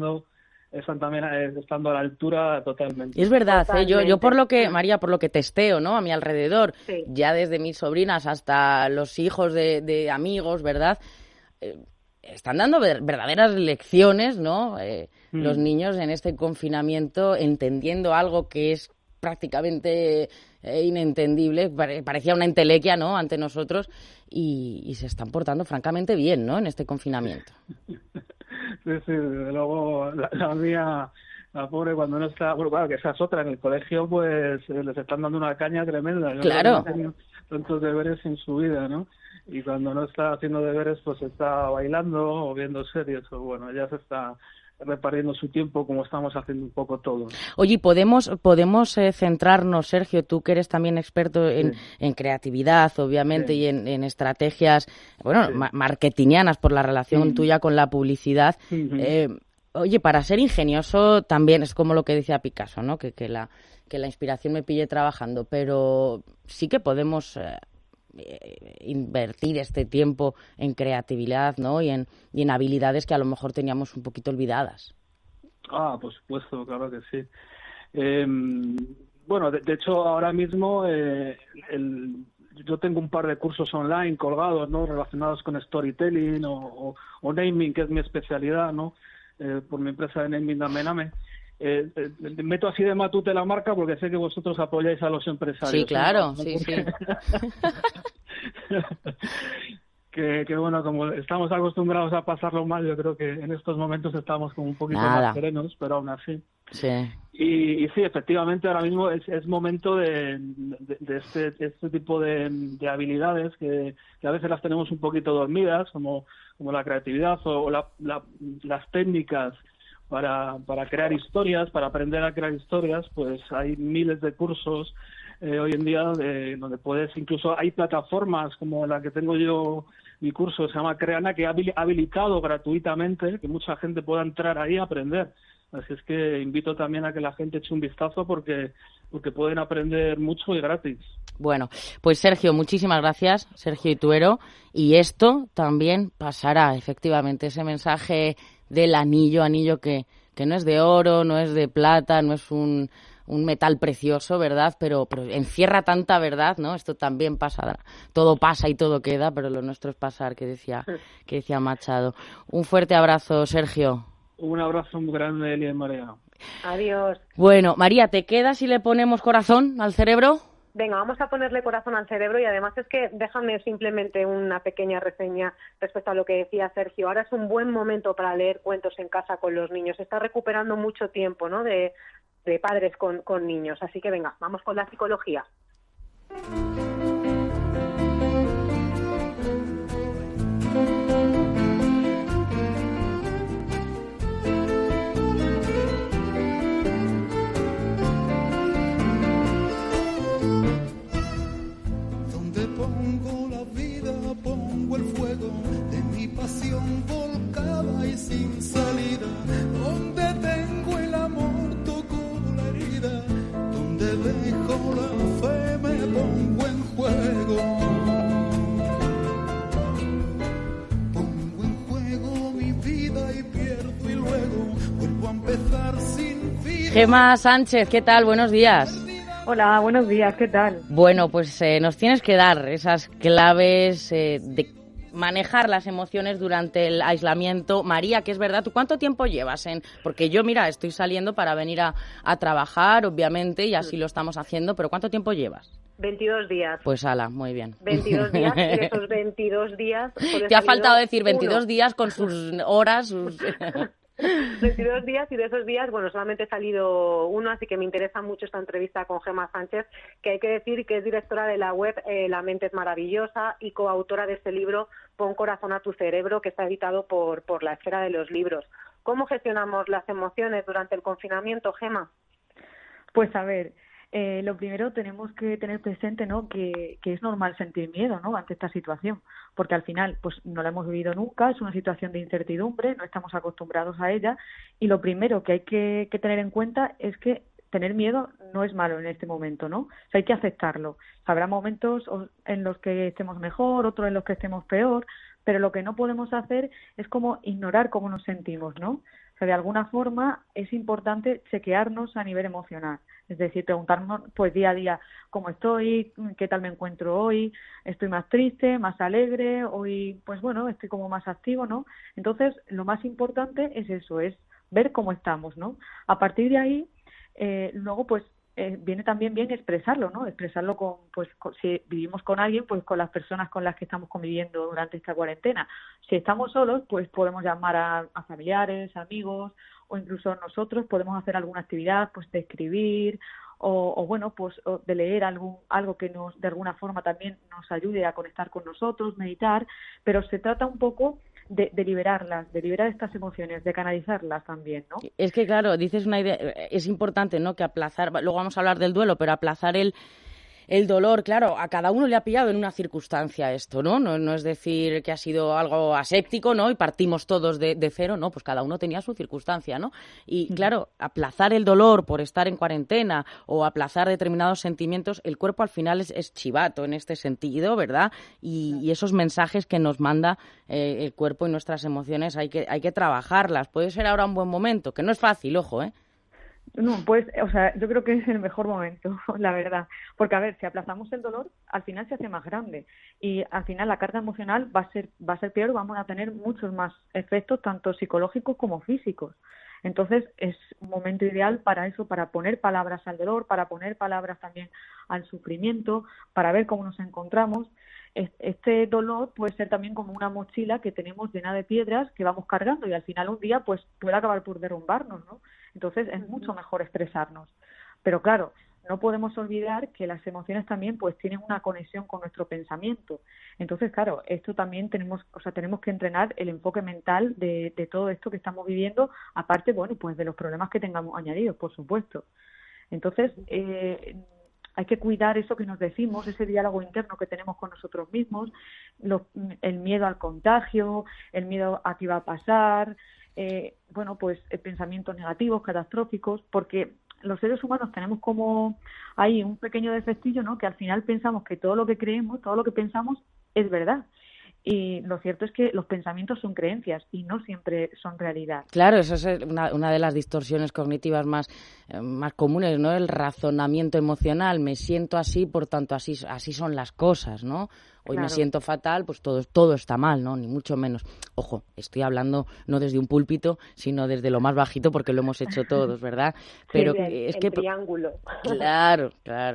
estando a la altura totalmente. Y es verdad, yo por lo que, María, por lo que testeo, ¿no?, a mi alrededor, ya desde mis sobrinas hasta los hijos de amigos, ¿verdad?, están dando verdaderas lecciones, ¿no?, los niños en este confinamiento, entendiendo algo que es prácticamente inentendible, parecía una entelequia, ¿no?, ante nosotros, y se están portando francamente bien, ¿no?, en este confinamiento. Sí, desde luego la mía, la pobre, cuando no está, bueno, claro, que esa es otra, en el colegio pues les están dando una caña tremenda. Yo claro. No he tenido tantos deberes en su vida, ¿no? Y cuando no está haciendo deberes pues está bailando o viendo series, o bueno, ya se está repartiendo su tiempo como estamos haciendo un poco todos. Oye, podemos centrarnos, Sergio, tú que eres también experto en creatividad, obviamente, y en estrategias, bueno, marketingianas por la relación tuya con la publicidad. Oye, para ser ingenioso también es como lo que decía Picasso, ¿no? Que la inspiración me pille trabajando, pero sí que podemos invertir este tiempo en creatividad, ¿no?, y en habilidades que a lo mejor teníamos un poquito olvidadas. Por supuesto, claro que sí. Bueno, de hecho ahora mismo yo tengo un par de cursos online colgados, ¿no?, relacionados con storytelling o naming, que es mi especialidad, ¿no?, por mi empresa de Naming Damename. Meto así de matute la marca porque sé que vosotros apoyáis a los empresarios. Sí, claro, ¿no? Sí. que bueno, como estamos acostumbrados a pasarlo mal, yo creo que en estos momentos estamos como un poquito más serenos, pero aún así. Sí. Y sí, efectivamente ahora mismo es momento de este tipo de habilidades que a veces las tenemos un poquito dormidas, como la creatividad o las técnicas para crear historias, para aprender a crear historias, pues hay miles de cursos hoy en día donde puedes, incluso hay plataformas como la que tengo yo, mi curso se llama Creana, que ha habilitado gratuitamente que mucha gente pueda entrar ahí a aprender. Así es que invito también a que la gente eche un vistazo porque pueden aprender mucho y gratis. Bueno, pues Sergio, muchísimas gracias, Sergio Ituero, y esto también pasará, efectivamente, ese mensaje del anillo que no es de oro, no es de plata, no es un metal precioso, ¿verdad? Pero encierra tanta verdad, ¿no? Esto también pasará. Todo pasa y todo queda, pero lo nuestro es pasar, que decía Machado. Un fuerte abrazo, Sergio. Un abrazo muy grande, Elia y María. Adiós. Bueno, María, ¿te quedas si le ponemos corazón al cerebro? Venga, vamos a ponerle corazón al cerebro y además es que déjame simplemente una pequeña reseña respecto a lo que decía Sergio. Ahora es un buen momento para leer cuentos en casa con los niños. Se está recuperando mucho tiempo, ¿no?, de padres con niños. Así que venga, vamos con la psicología. Donde pongo la vida, pongo el fuego de mi pasión volcada y sin salida. Donde tengo el amor, toco la herida. Donde dejo la fe, me pongo en juego. Pongo en juego mi vida y pierdo y luego vuelvo a empezar sin fin. Gemma Sánchez, ¿qué tal? Buenos días. Hola, buenos días, ¿qué tal? Bueno, pues nos tienes que dar esas claves de manejar las emociones durante el aislamiento. María, que es verdad, ¿tú cuánto tiempo llevas porque yo, mira, estoy saliendo para venir a trabajar, obviamente, y así lo estamos haciendo, pero ¿cuánto tiempo llevas? 22 días. Pues ala, muy bien. 22 días, y de esos 22 días... Te ha faltado decir 22 días con sus horas, sus... 22 días y de esos días, bueno, solamente he salido uno, así que me interesa mucho esta entrevista con Gemma Sánchez, que hay que decir que es directora de la web La Mente es Maravillosa y coautora de este libro Pon corazón a tu cerebro, que está editado por la Esfera de los Libros. ¿Cómo gestionamos las emociones durante el confinamiento, Gemma? Pues a ver, lo primero tenemos que tener presente, ¿no?, que es normal sentir miedo, ¿no?, ante esta situación, porque al final pues no la hemos vivido nunca, es una situación de incertidumbre, no estamos acostumbrados a ella, y lo primero que hay que tener en cuenta es que tener miedo no es malo en este momento, ¿no? O sea, hay que aceptarlo. Habrá momentos en los que estemos mejor, otros en los que estemos peor, pero lo que no podemos hacer es como ignorar cómo nos sentimos, ¿no? O sea, de alguna forma es importante chequearnos a nivel emocional. Es decir, preguntarnos pues día a día cómo estoy, qué tal me encuentro hoy, estoy más triste, más alegre, hoy pues bueno, estoy como más activo, ¿no? Entonces, lo más importante es eso, es ver cómo estamos, ¿no? A partir de ahí, luego pues viene también bien expresarlo, ¿no? Expresarlo si vivimos con alguien, pues con las personas con las que estamos conviviendo durante esta cuarentena. Si estamos solos, pues podemos llamar a familiares, amigos, o incluso nosotros podemos hacer alguna actividad, pues de escribir o de leer algo que nos de alguna forma también nos ayude a conectar con nosotros, meditar, pero se trata un poco de liberarlas, de liberar estas emociones, de canalizarlas también, ¿no? Es que, claro, dices una idea, es importante, ¿no?, que aplazar, luego vamos a hablar del duelo, pero aplazar el dolor, claro, a cada uno le ha pillado en una circunstancia esto, ¿no? No es decir que ha sido algo aséptico, ¿no?, y partimos todos de cero, no, pues cada uno tenía su circunstancia, ¿no? Y claro, aplazar el dolor por estar en cuarentena o aplazar determinados sentimientos, el cuerpo al final es chivato en este sentido, ¿verdad? Y esos mensajes que nos manda el cuerpo y nuestras emociones hay que trabajarlas. Puede ser ahora un buen momento, que no es fácil, ojo, ¿eh? No, pues, o sea, yo creo que es el mejor momento, la verdad. Porque, a ver, si aplazamos el dolor, al final se hace más grande. Y al final la carga emocional va a ser peor, vamos a tener muchos más efectos, tanto psicológicos como físicos. Entonces, es un momento ideal para eso, para poner palabras al dolor, para poner palabras también al sufrimiento, para ver cómo nos encontramos. Este dolor puede ser también como una mochila que tenemos llena de piedras que vamos cargando y al final un día pues puede acabar por derrumbarnos, ¿no? Entonces es mucho mejor expresarnos. Pero claro, no podemos olvidar que las emociones también pues tienen una conexión con nuestro pensamiento. Entonces, claro, esto también tenemos que entrenar el enfoque mental de todo esto que estamos viviendo, aparte, bueno, pues de los problemas que tengamos añadidos, por supuesto. Entonces, hay que cuidar eso que nos decimos, ese diálogo interno que tenemos con nosotros mismos, el miedo al contagio, el miedo a qué va a pasar, pues pensamientos negativos, catastróficos, porque los seres humanos tenemos como ahí un pequeño defectillo, ¿no? Que al final pensamos que todo lo que creemos, todo lo que pensamos es verdad. Y lo cierto es que los pensamientos son creencias y no siempre son realidad. Claro, eso es una de las distorsiones cognitivas más comunes, ¿no? El razonamiento emocional. Me siento así, por tanto, así son las cosas, ¿no? Hoy me siento fatal, pues todo está mal, ¿no? Ni mucho menos. Ojo, estoy hablando no desde un púlpito, sino desde lo más bajito, porque lo hemos hecho todos, ¿verdad? Pero sí, es el que triángulo. Claro.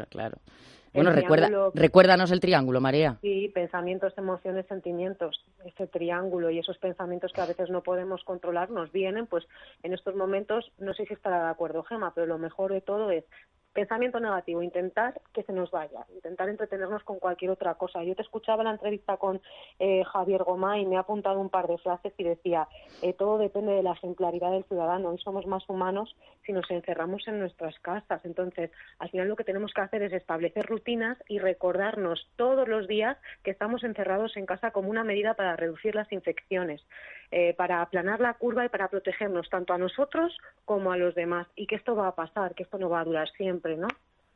Bueno, recuérdanos el triángulo, María. Sí, pensamientos, emociones, sentimientos. Ese triángulo y esos pensamientos que a veces no podemos controlar nos vienen, pues en estos momentos, no sé si estará de acuerdo Gema, pero lo mejor de todo es pensamiento negativo, intentar que se nos vaya, intentar entretenernos con cualquier otra cosa. Yo te escuchaba en la entrevista con Javier Gomá y me he apuntado un par de frases y decía, todo depende de la ejemplaridad del ciudadano y somos más humanos si nos encerramos en nuestras casas. Entonces, al final lo que tenemos que hacer es establecer rutinas y recordarnos todos los días que estamos encerrados en casa como una medida para reducir las infecciones, para aplanar la curva y para protegernos tanto a nosotros como a los demás, y que esto va a pasar, que esto no va a durar siempre, ¿no?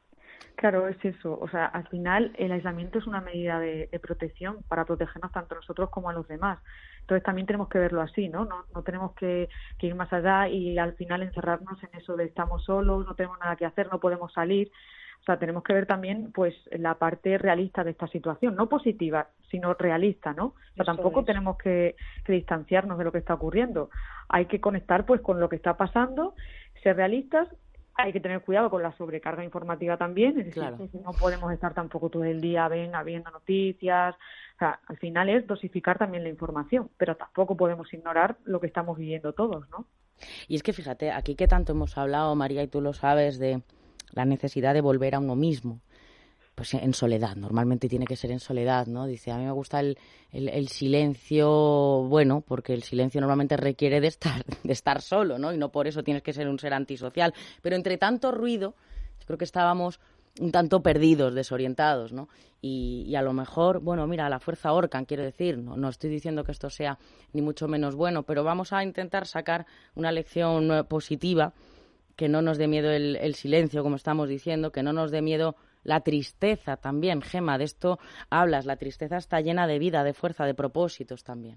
Claro, es eso. O sea, al final el aislamiento es una medida de protección para protegernos tanto a nosotros como a los demás. Entonces también tenemos que verlo así, ¿no? No tenemos que ir más allá y al final encerrarnos en eso de estamos solos, no tenemos nada que hacer, no podemos salir. O sea, tenemos que ver también pues la parte realista de esta situación, no positiva, sino realista, ¿no? O sea, tampoco tenemos que distanciarnos de lo que está ocurriendo. Hay que conectar pues con lo que está pasando, ser realistas. Hay que tener cuidado con la sobrecarga informativa también, es decir, claro, no podemos estar tampoco todo el día viendo noticias. O sea, al final es dosificar también la información, pero tampoco podemos ignorar lo que estamos viviendo todos, ¿no? Y es que fíjate, aquí que tanto hemos hablado, María, y tú lo sabes, de la necesidad de volver a uno mismo, pues en soledad, normalmente tiene que ser en soledad, ¿no? Dice, a mí me gusta el silencio, bueno, porque el silencio normalmente requiere de estar solo, ¿no? Y no por eso tienes que ser un ser antisocial. Pero entre tanto ruido, yo creo que estábamos un tanto perdidos, desorientados, ¿no? Y a lo mejor, bueno, mira, la fuerza ahorcan, quiero decir, no estoy diciendo que esto sea ni mucho menos bueno, pero vamos a intentar sacar una lección positiva, que no nos dé miedo el silencio, como estamos diciendo, que no nos dé miedo la tristeza también. Gema, de esto hablas, la tristeza está llena de vida, de fuerza, de propósitos también.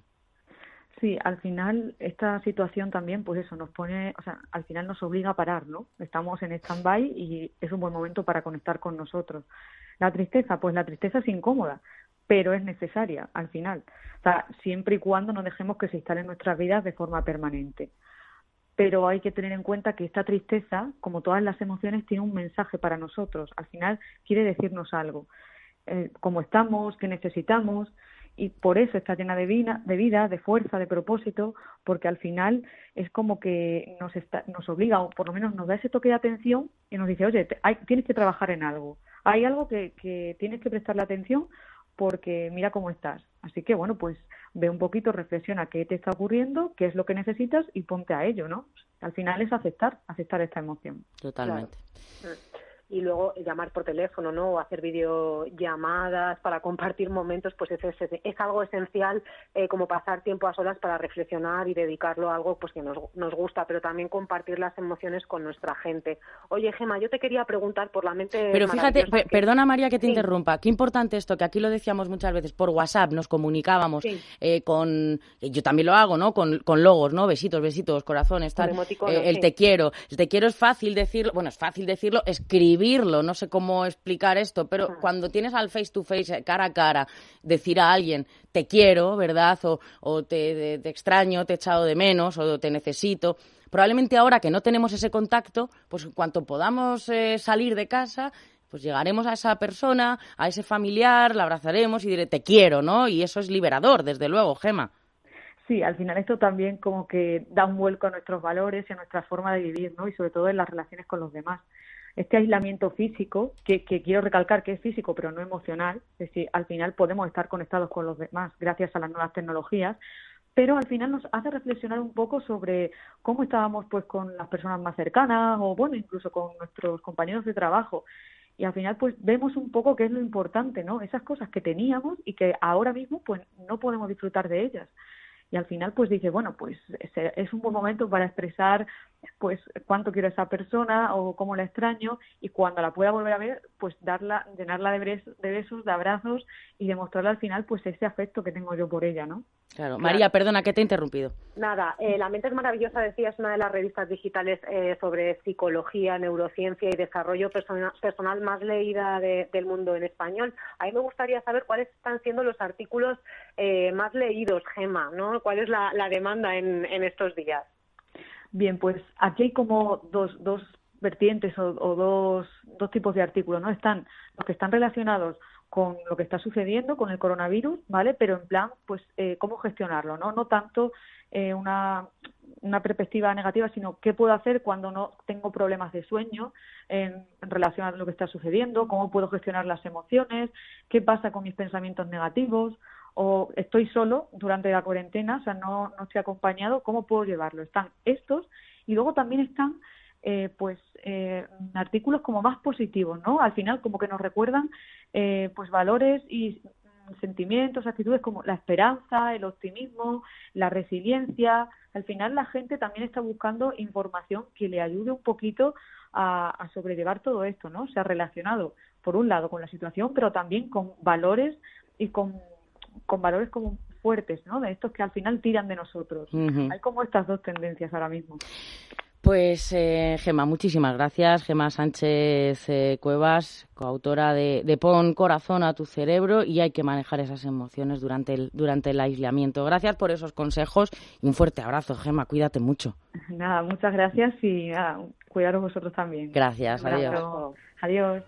Sí, al final esta situación también, pues eso, nos pone, o sea, al final nos obliga a parar, ¿no? Estamos en stand-by y es un buen momento para conectar con nosotros. La tristeza, pues la tristeza es incómoda, pero es necesaria al final. O sea, siempre y cuando no dejemos que se instale en nuestras vidas de forma permanente. Pero hay que tener en cuenta que esta tristeza, como todas las emociones, tiene un mensaje para nosotros. Al final quiere decirnos algo. Cómo estamos, qué necesitamos, y por eso está llena de vida, de fuerza, de propósito, porque al final es como que nos obliga, o por lo menos nos da ese toque de atención y nos dice, oye, tienes que trabajar en algo. Hay algo que tienes que prestarle atención porque mira cómo estás. Así que, bueno, pues ve un poquito, reflexiona qué te está ocurriendo, qué es lo que necesitas y ponte a ello, ¿no? Al final es aceptar esta emoción. Totalmente. Claro. Y luego llamar por teléfono, ¿no? O hacer videollamadas para compartir momentos, pues es algo esencial, como pasar tiempo a solas para reflexionar y dedicarlo a algo pues que nos gusta, pero también compartir las emociones con nuestra gente. Oye, Gema, yo te quería preguntar por la mente. Pero fíjate, perdona María que te interrumpa, qué importante esto, que aquí lo decíamos muchas veces, por WhatsApp nos comunicábamos yo también lo hago, ¿no? Con logos, ¿no? Besitos, corazones, tal. El te quiero es fácil decirlo, escribirlo, no sé cómo explicar esto, pero cuando tienes al face to face, cara a cara, decir a alguien te quiero, ¿verdad? O te extraño, te he echado de menos, o te necesito. Probablemente ahora que no tenemos ese contacto, pues en cuanto podamos salir de casa, pues llegaremos a esa persona, a ese familiar, la abrazaremos y diré te quiero, ¿no? Y eso es liberador, desde luego, Gema. Sí, al final esto también como que da un vuelco a nuestros valores y a nuestra forma de vivir, ¿no? Y sobre todo en las relaciones con los demás. este aislamiento físico, que quiero recalcar que es físico pero no emocional, es decir, al final podemos estar conectados con los demás gracias a las nuevas tecnologías, pero al final nos hace reflexionar un poco sobre cómo estábamos pues con las personas más cercanas o bueno, incluso con nuestros compañeros de trabajo. Y al final pues vemos un poco qué es lo importante, ¿no? Esas cosas que teníamos y que ahora mismo pues no podemos disfrutar de ellas. Y al final pues dice, bueno, pues es un buen momento para expresar pues cuánto quiero a esa persona o cómo la extraño, y cuando la pueda volver a ver pues llenarla de besos, de abrazos, y demostrarle al final pues ese afecto que tengo yo por ella, ¿no? Claro. María, perdona que te he interrumpido. Nada, La mente es maravillosa, decía, es una de las revistas digitales sobre psicología, neurociencia y desarrollo personal más leída del mundo en español. A mí me gustaría saber cuáles están siendo los artículos más leídos, Gemma, ¿no? ¿Cuál es la demanda en estos días? Bien, pues aquí hay como dos vertientes o dos tipos de artículos, ¿no? Están los que están relacionados con lo que está sucediendo con el coronavirus, ¿vale? Pero en plan, pues, cómo gestionarlo, ¿no? No tanto una perspectiva negativa, sino qué puedo hacer cuando no tengo problemas de sueño en relación a lo que está sucediendo, cómo puedo gestionar las emociones, qué pasa con mis pensamientos negativos, o estoy solo durante la cuarentena, o sea, no estoy acompañado, ¿cómo puedo llevarlo? Están estos, y luego también están artículos como más positivos, ¿no? Al final como que nos recuerdan pues valores y sentimientos, actitudes como la esperanza, el optimismo, la resiliencia. Al final la gente también está buscando información que le ayude un poquito a sobrellevar todo esto, ¿no? O sea, relacionado por un lado con la situación, pero también con valores y con valores como fuertes, ¿no? De estos que al final tiran de nosotros. Uh-huh. Hay como estas dos tendencias ahora mismo. Pues Gemma, muchísimas gracias. Gemma Sánchez Cuevas, coautora de Pon corazón a tu cerebro, y hay que manejar esas emociones durante el aislamiento. Gracias por esos consejos y un fuerte abrazo, Gemma. Cuídate mucho. Nada, muchas gracias y nada, cuidaros vosotros también. Gracias, adiós. Adiós.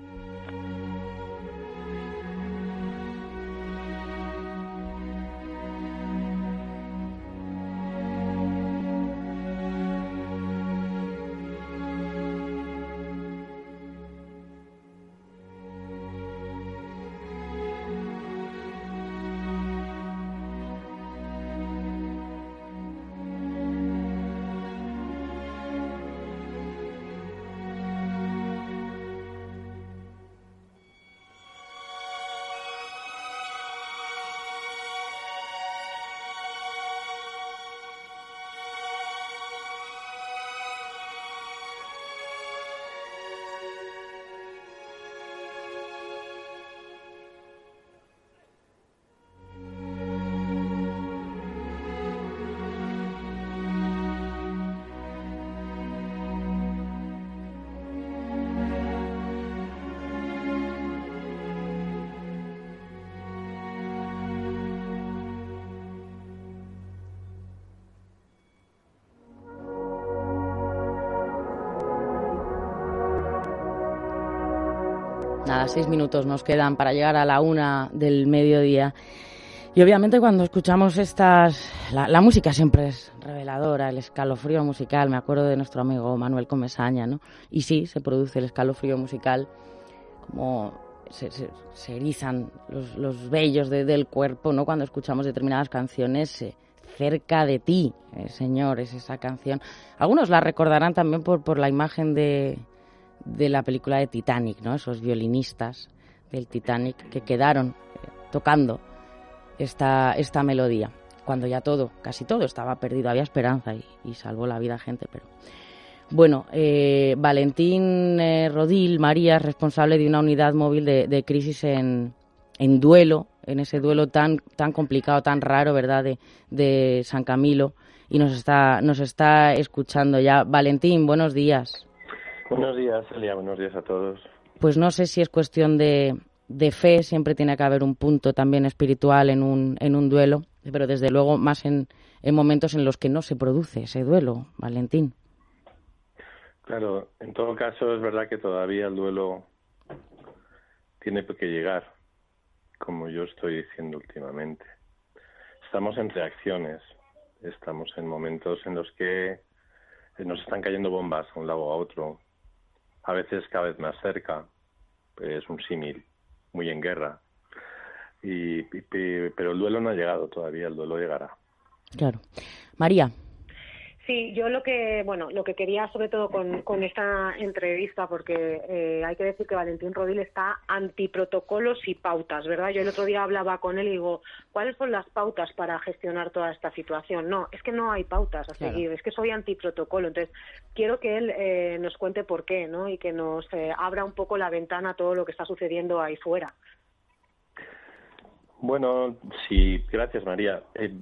Nada, 6 minutos nos quedan para llegar a la 1 del mediodía. Y obviamente cuando escuchamos la música siempre es reveladora, el escalofrío musical. Me acuerdo de nuestro amigo Manuel Comesaña, ¿no? Y sí, se produce el escalofrío musical, como se erizan los vellos del cuerpo, ¿no? Cuando escuchamos determinadas canciones, cerca de ti, Señor, es esa canción. Algunos la recordarán también por la imagen de la película de Titanic, ¿no? Esos violinistas del Titanic que quedaron tocando esta melodía cuando ya casi todo estaba perdido. Había esperanza y salvó la vida a gente, pero bueno. Valentín Rodil, María, es responsable de una unidad móvil de crisis en duelo, en ese duelo tan complicado, tan raro, ¿verdad?, de San Camilo, y nos está escuchando ya. Valentín, buenos días. Buenos días, Celia. Buenos días a todos. Pues no sé si es cuestión de fe, siempre tiene que haber un punto también espiritual en un duelo, pero desde luego más en momentos en los que no se produce ese duelo, Valentín. Claro, en todo caso es verdad que todavía el duelo tiene que llegar, como yo estoy diciendo últimamente. Estamos en reacciones, estamos en momentos en los que nos están cayendo bombas a un lado a otro. a veces cada vez más cerca. Es un símil muy en guerra. Pero el duelo no ha llegado todavía, el duelo llegará. Claro. María. Sí, yo lo que quería sobre todo con esta entrevista, porque hay que decir que Valentín Rodil está antiprotocolos y pautas, ¿verdad? Yo el otro día hablaba con él y digo, ¿cuáles son las pautas para gestionar toda esta situación? No, es que no hay pautas a seguir, es que soy antiprotocolo. Entonces, quiero que él nos cuente por qué, ¿no? Y que nos abra un poco la ventana a todo lo que está sucediendo ahí fuera. Bueno, sí, gracias, María.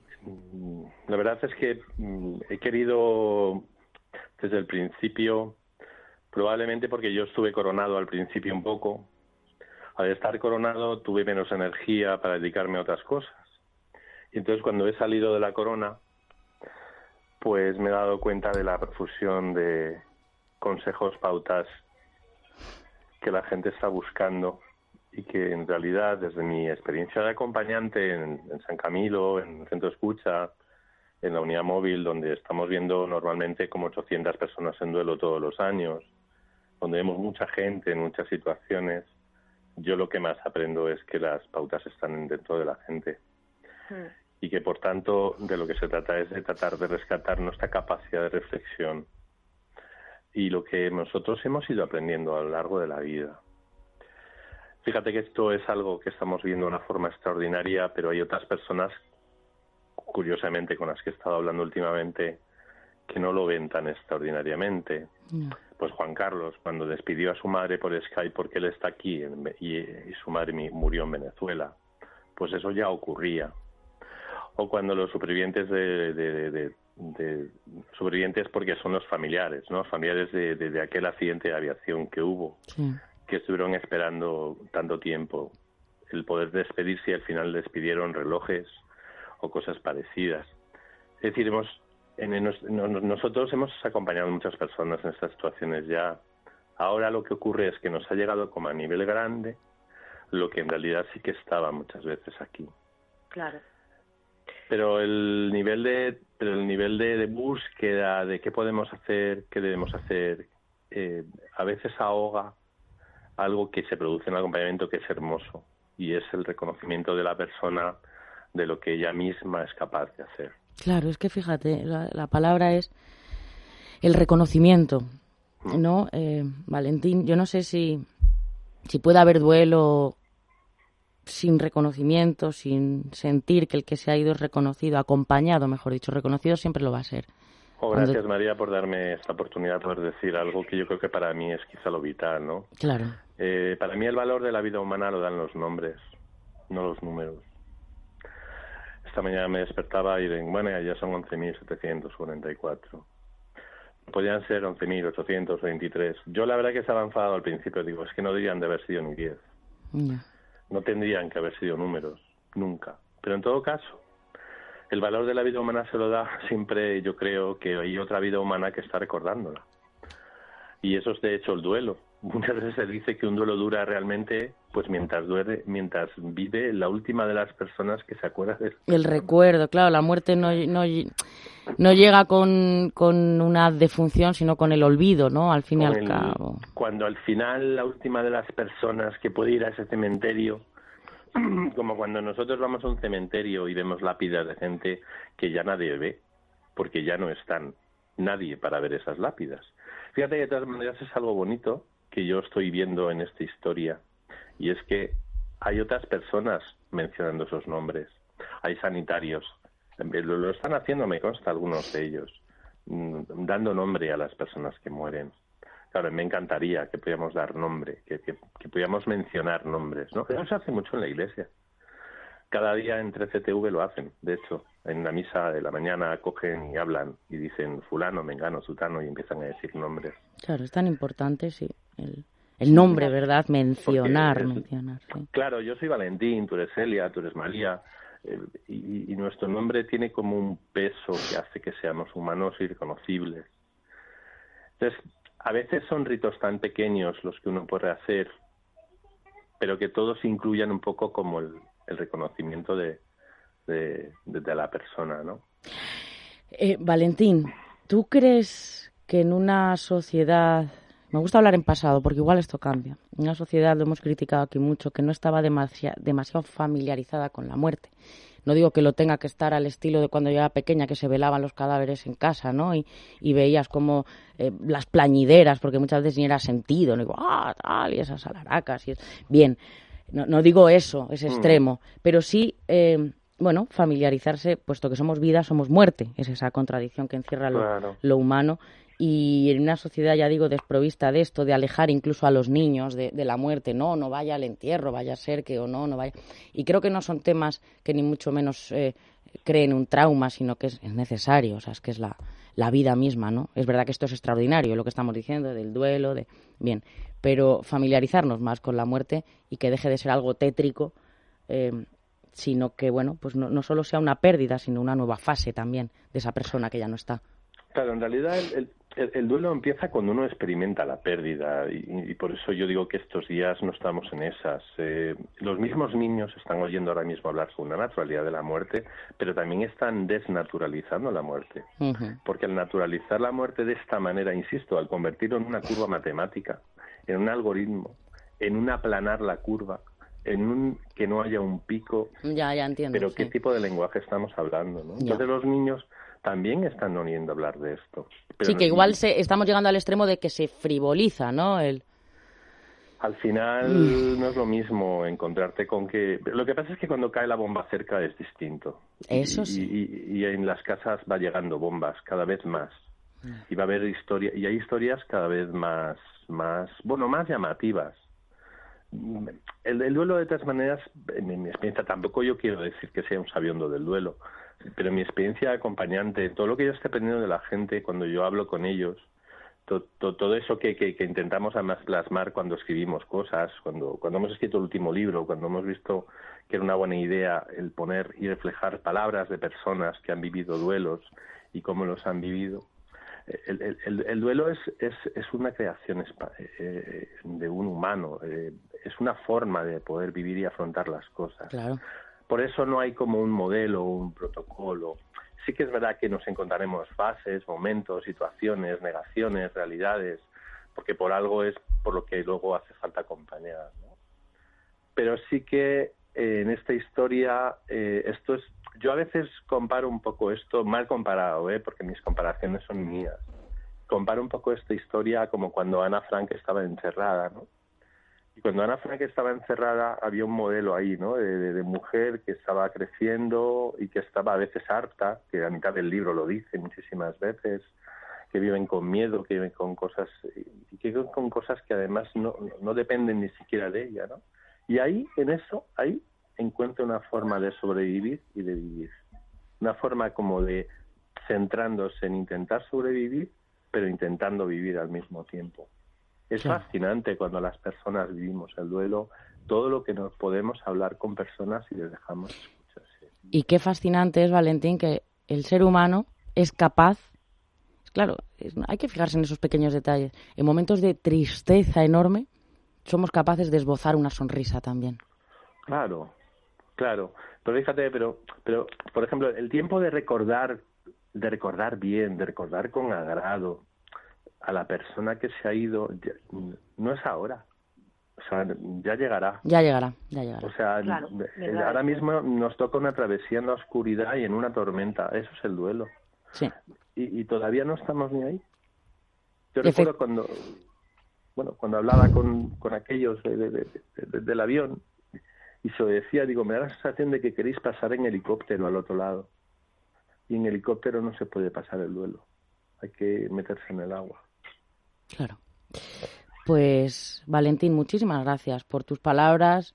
La verdad es que he querido desde el principio, probablemente porque yo estuve coronado al principio un poco. Al estar coronado tuve menos energía para dedicarme a otras cosas. Y entonces cuando he salido de la corona, pues me he dado cuenta de la profusión de consejos, pautas que la gente está buscando. Y que en realidad, desde mi experiencia de acompañante en San Camilo, en el Centro Escucha, en la unidad móvil, donde estamos viendo normalmente como 800 personas en duelo todos los años, donde vemos mucha gente en muchas situaciones, yo lo que más aprendo es que las pautas están dentro de la gente. Y que, por tanto, de lo que se trata es de tratar de rescatar nuestra capacidad de reflexión y lo que nosotros hemos ido aprendiendo a lo largo de la vida. Fíjate que esto es algo que estamos viendo de una forma extraordinaria, pero hay otras personas, curiosamente, con las que he estado hablando últimamente, que no lo ven tan extraordinariamente. Pues Juan Carlos, cuando despidió a su madre por Skype porque él está aquí y su madre murió en Venezuela, pues eso ya ocurría. O cuando los supervivientes supervivientes porque son los familiares, ¿no? Familiares de aquel accidente de aviación que hubo. Sí. Que estuvieron esperando tanto tiempo el poder despedirse y al final despidieron relojes o cosas parecidas. Es decir, nosotros hemos acompañado a muchas personas en estas situaciones ya. Ahora lo que ocurre es que nos ha llegado como a nivel grande lo que en realidad sí que estaba muchas veces aquí. Claro. Pero el nivel de búsqueda de qué podemos hacer, qué debemos hacer, a veces ahoga algo que se produce en el acompañamiento que es hermoso, y es el reconocimiento de la persona de lo que ella misma es capaz de hacer. Claro, es que fíjate, la palabra es el reconocimiento, ¿no? Valentín, yo no sé si puede haber duelo sin reconocimiento, sin sentir que el que se ha ido es reconocido, acompañado, mejor dicho, reconocido siempre lo va a ser. Gracias, María, por darme esta oportunidad de poder decir algo que yo creo que para mí es quizá lo vital, ¿no? Claro. Para mí el valor de la vida humana lo dan los nombres, no los números. Esta mañana me despertaba y ya son 11.744. Podían ser 11.823. Yo la verdad que estaba enfadado al principio, digo, es que no deberían de haber sido ni 10. No tendrían que haber sido números, nunca. Pero en todo caso, el valor de la vida humana se lo da siempre, yo creo que hay otra vida humana que está recordándola. Y eso es de hecho el duelo. Muchas veces se dice que un duelo dura realmente pues mientras vive la última de las personas que se acuerda de el recuerdo, claro, la muerte no llega con una defunción, sino con el olvido, ¿no? Al fin y al cabo. Cuando al final la última de las personas que puede ir a ese cementerio, como cuando nosotros vamos a un cementerio y vemos lápidas de gente que ya nadie ve, porque ya no están nadie para ver esas lápidas. Fíjate que de todas maneras es algo bonito que yo estoy viendo en esta historia, y es que hay otras personas mencionando esos nombres. Hay sanitarios, lo están haciendo, me consta, algunos de ellos, dando nombre a las personas que mueren. Claro, me encantaría que pudiéramos dar nombre, que pudiéramos mencionar nombres, ¿no? Eso se hace mucho en la iglesia. Cada día en 13TV lo hacen, de hecho. En la misa de la mañana cogen y hablan y dicen fulano, mengano, sutano y empiezan a decir nombres. Claro, es tan importante, sí, el nombre, ¿verdad? Mencionar, sí. Claro, yo soy Valentín, tú eres Celia, tú eres María, y nuestro nombre tiene como un peso que hace que seamos humanos y reconocibles. Entonces, a veces son ritos tan pequeños los que uno puede hacer, pero que todos incluyan un poco como el reconocimiento de la persona, ¿no? Valentín, ¿tú crees que en una sociedad Me gusta hablar en pasado porque igual esto cambia. En una sociedad, lo hemos criticado aquí mucho, que no estaba demasiado familiarizada con la muerte. No digo que lo tenga que estar al estilo de cuando yo era pequeña, que se velaban los cadáveres en casa, ¿no? Y veías como las plañideras, porque muchas veces ni era sentido, no digo, tal, y esas alaracas. Bien, no digo eso, ese extremo, pero sí, bueno, familiarizarse, puesto que somos vida, somos muerte. Es esa contradicción que encierra lo humano. Y en una sociedad, ya digo, desprovista de esto, de alejar incluso a los niños de la muerte, no vaya al entierro, vaya a ser que o no vaya. Y creo que no son temas que ni mucho menos creen un trauma, sino que es necesario, o sea, es que es la vida misma, ¿no? Es verdad que esto es extraordinario, lo que estamos diciendo, del duelo, bien, pero familiarizarnos más con la muerte y que deje de ser algo tétrico, sino que, bueno, pues no solo sea una pérdida, sino una nueva fase también de esa persona que ya no está. Claro, en realidad el duelo empieza cuando uno experimenta la pérdida y por eso yo digo que estos días no estamos en esas. Los mismos niños están oyendo ahora mismo hablar con una naturalidad de la muerte, pero también están desnaturalizando la muerte. Porque al naturalizar la muerte de esta manera, insisto, al convertirlo en una curva matemática, en un algoritmo, en un aplanar la curva, en que no haya un pico. Ya entiendo. Pero ¿qué tipo de lenguaje estamos hablando, no? Entonces los niños también están oyendo hablar de esto. Pero sí, que igual estamos llegando al extremo de que se frivoliza, ¿no? Al final no es lo mismo encontrarte con que... Lo que pasa es que cuando cae la bomba cerca es distinto. Eso sí. Y en las casas va llegando bombas cada vez más. Y va a haber y hay historias cada vez más llamativas. El duelo, de todas maneras, en mi experiencia, tampoco yo quiero decir que sea un sabiondo del duelo, pero en mi experiencia acompañante, todo lo que yo estoy aprendiendo de la gente cuando yo hablo con ellos, todo eso que intentamos además plasmar cuando escribimos cosas, cuando hemos escrito el último libro, cuando hemos visto que era una buena idea el poner y reflejar palabras de personas que han vivido duelos y cómo los han vivido. El duelo es una creación de un humano, es una forma de poder vivir y afrontar las cosas. Claro. Por eso no hay como un modelo o un protocolo. Sí que es verdad que nos encontraremos fases, momentos, situaciones, negaciones, realidades, porque por algo es por lo que luego hace falta acompañar, ¿no? Pero sí que en esta historia esto es... Yo a veces comparo un poco esto, mal comparado, porque mis comparaciones son mías. Comparo un poco esta historia como cuando Ana Frank estaba encerrada, ¿no? Y cuando Ana Frank estaba encerrada había un modelo ahí, ¿no? De mujer que estaba creciendo y que estaba a veces harta, que a mitad del libro lo dice muchísimas veces, que viven con miedo, que viven con cosas, y que viven con cosas que además no dependen ni siquiera de ella, ¿no? Y ahí encuentra una forma de sobrevivir y de vivir. Una forma como de centrándose en intentar sobrevivir, pero intentando vivir al mismo tiempo. Es fascinante cuando las personas vivimos el duelo, todo lo que nos podemos hablar con personas y les dejamos escucharse. Y qué fascinante es, Valentín, que el ser humano es capaz, claro, hay que fijarse en esos pequeños detalles. En momentos de tristeza enorme, somos capaces de esbozar una sonrisa también. Claro. Pero fíjate, pero por ejemplo, el tiempo de recordar bien, de recordar con agrado a la persona que se ha ido, no es ahora. O sea, ya llegará. Ya llegará. O sea, claro, ahora mismo nos toca una travesía en la oscuridad y en una tormenta. Eso es el duelo. Sí. Y todavía no estamos ni ahí. Yo recuerdo cuando hablaba con aquellos del avión, y se lo decía, digo, me da la sensación de que queréis pasar en helicóptero al otro lado. Y en helicóptero no se puede pasar el duelo. Hay que meterse en el agua. Claro. Pues, Valentín, muchísimas gracias por tus palabras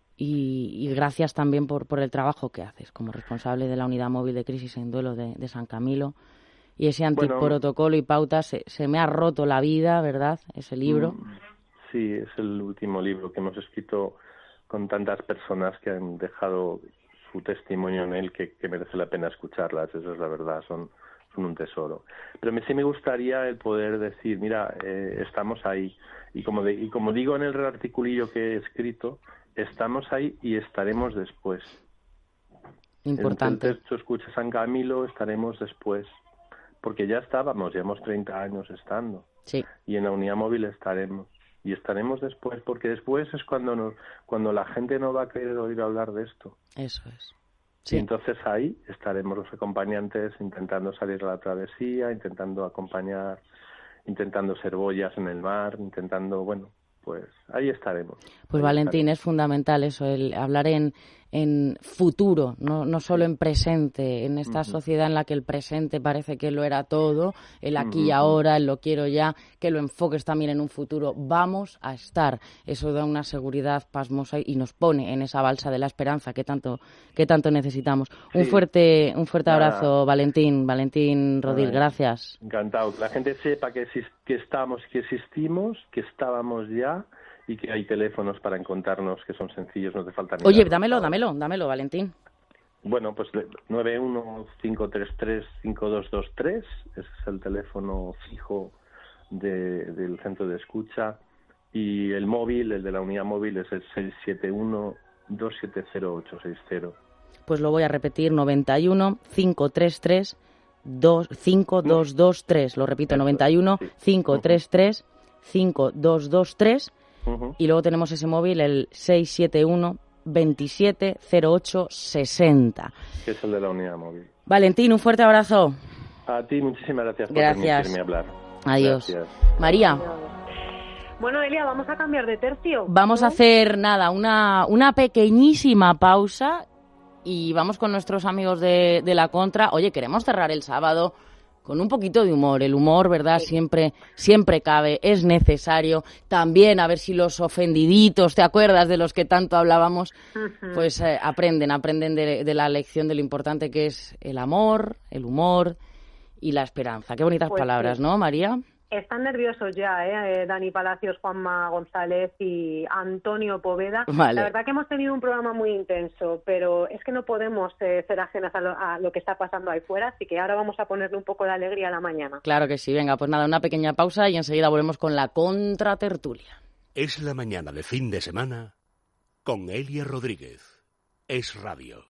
y gracias también por el trabajo que haces como responsable de la Unidad Móvil de Crisis en Duelo de San Camilo. Y ese antiprotocolo y pautas, se me ha roto la vida, ¿verdad? Ese libro. Sí, es el último libro que hemos escrito con tantas personas que han dejado su testimonio en él que merece la pena escucharlas. Esa es la verdad, son un tesoro. Pero sí me gustaría el poder decir, mira, estamos ahí. Y como digo en el articulillo que he escrito, estamos ahí y estaremos después. Importante. Entonces tú escuchas San Camilo, estaremos después. Porque ya estábamos, llevamos 30 años estando. Sí. Y en la unidad móvil estaremos. Y estaremos después, porque después es cuando la gente no va a querer oír hablar de esto. Eso es. Sí. Y entonces ahí estaremos los acompañantes intentando salir a la travesía, intentando acompañar, intentando ser boyas en el mar, intentando, bueno, pues ahí estaremos. Pues ahí Valentín, estaremos. es fundamental eso, el hablar en futuro, no solo en presente, en esta sociedad en la que el presente parece que lo era todo, el aquí y ahora, el lo quiero ya, que lo enfoques también en un futuro. Vamos a estar. Eso da una seguridad pasmosa y nos pone en esa balsa de la esperanza que tanto necesitamos. Sí. Un fuerte abrazo, Valentín Rodil, gracias. Encantado. Que la gente sepa que estamos, que existimos, que estábamos ya, y que hay teléfonos para encontrarnos que son sencillos, no te falta nada. Oye, dámelo, Valentín. Bueno, pues 915335223, ese es el teléfono fijo del centro de escucha, y el móvil, el de la unidad móvil, es el 671-270-860. Pues lo voy a repetir, 91-533-5223, lo repito, 91-533-5223. Y luego tenemos ese móvil, el 671-270860. Que es el de la unidad móvil. Valentín, un fuerte abrazo. A ti, muchísimas gracias por permitirme hablar. Adiós. Gracias. María. Bueno, Elia, vamos a cambiar de tercio. Vamos a hacer, una pequeñísima pausa y vamos con nuestros amigos de la Contra. Oye, queremos cerrar el sábado con un poquito de humor. El humor, ¿verdad? Sí. Siempre cabe, es necesario. También, a ver si los ofendiditos, ¿te acuerdas de los que tanto hablábamos? Pues aprenden de la lección de lo importante que es el amor, el humor y la esperanza. Qué bonitas palabras, sí. ¿No, María? Están nerviosos ya, Dani Palacios, Juanma González y Antonio Poveda. Vale. La verdad que hemos tenido un programa muy intenso, pero es que no podemos ser ajenas a lo que está pasando ahí fuera, así que ahora vamos a ponerle un poco de alegría a la mañana. Claro que sí, venga, pues nada, una pequeña pausa y enseguida volvemos con la contratertulia. Es la mañana de fin de semana con Elia Rodríguez. Es Radio.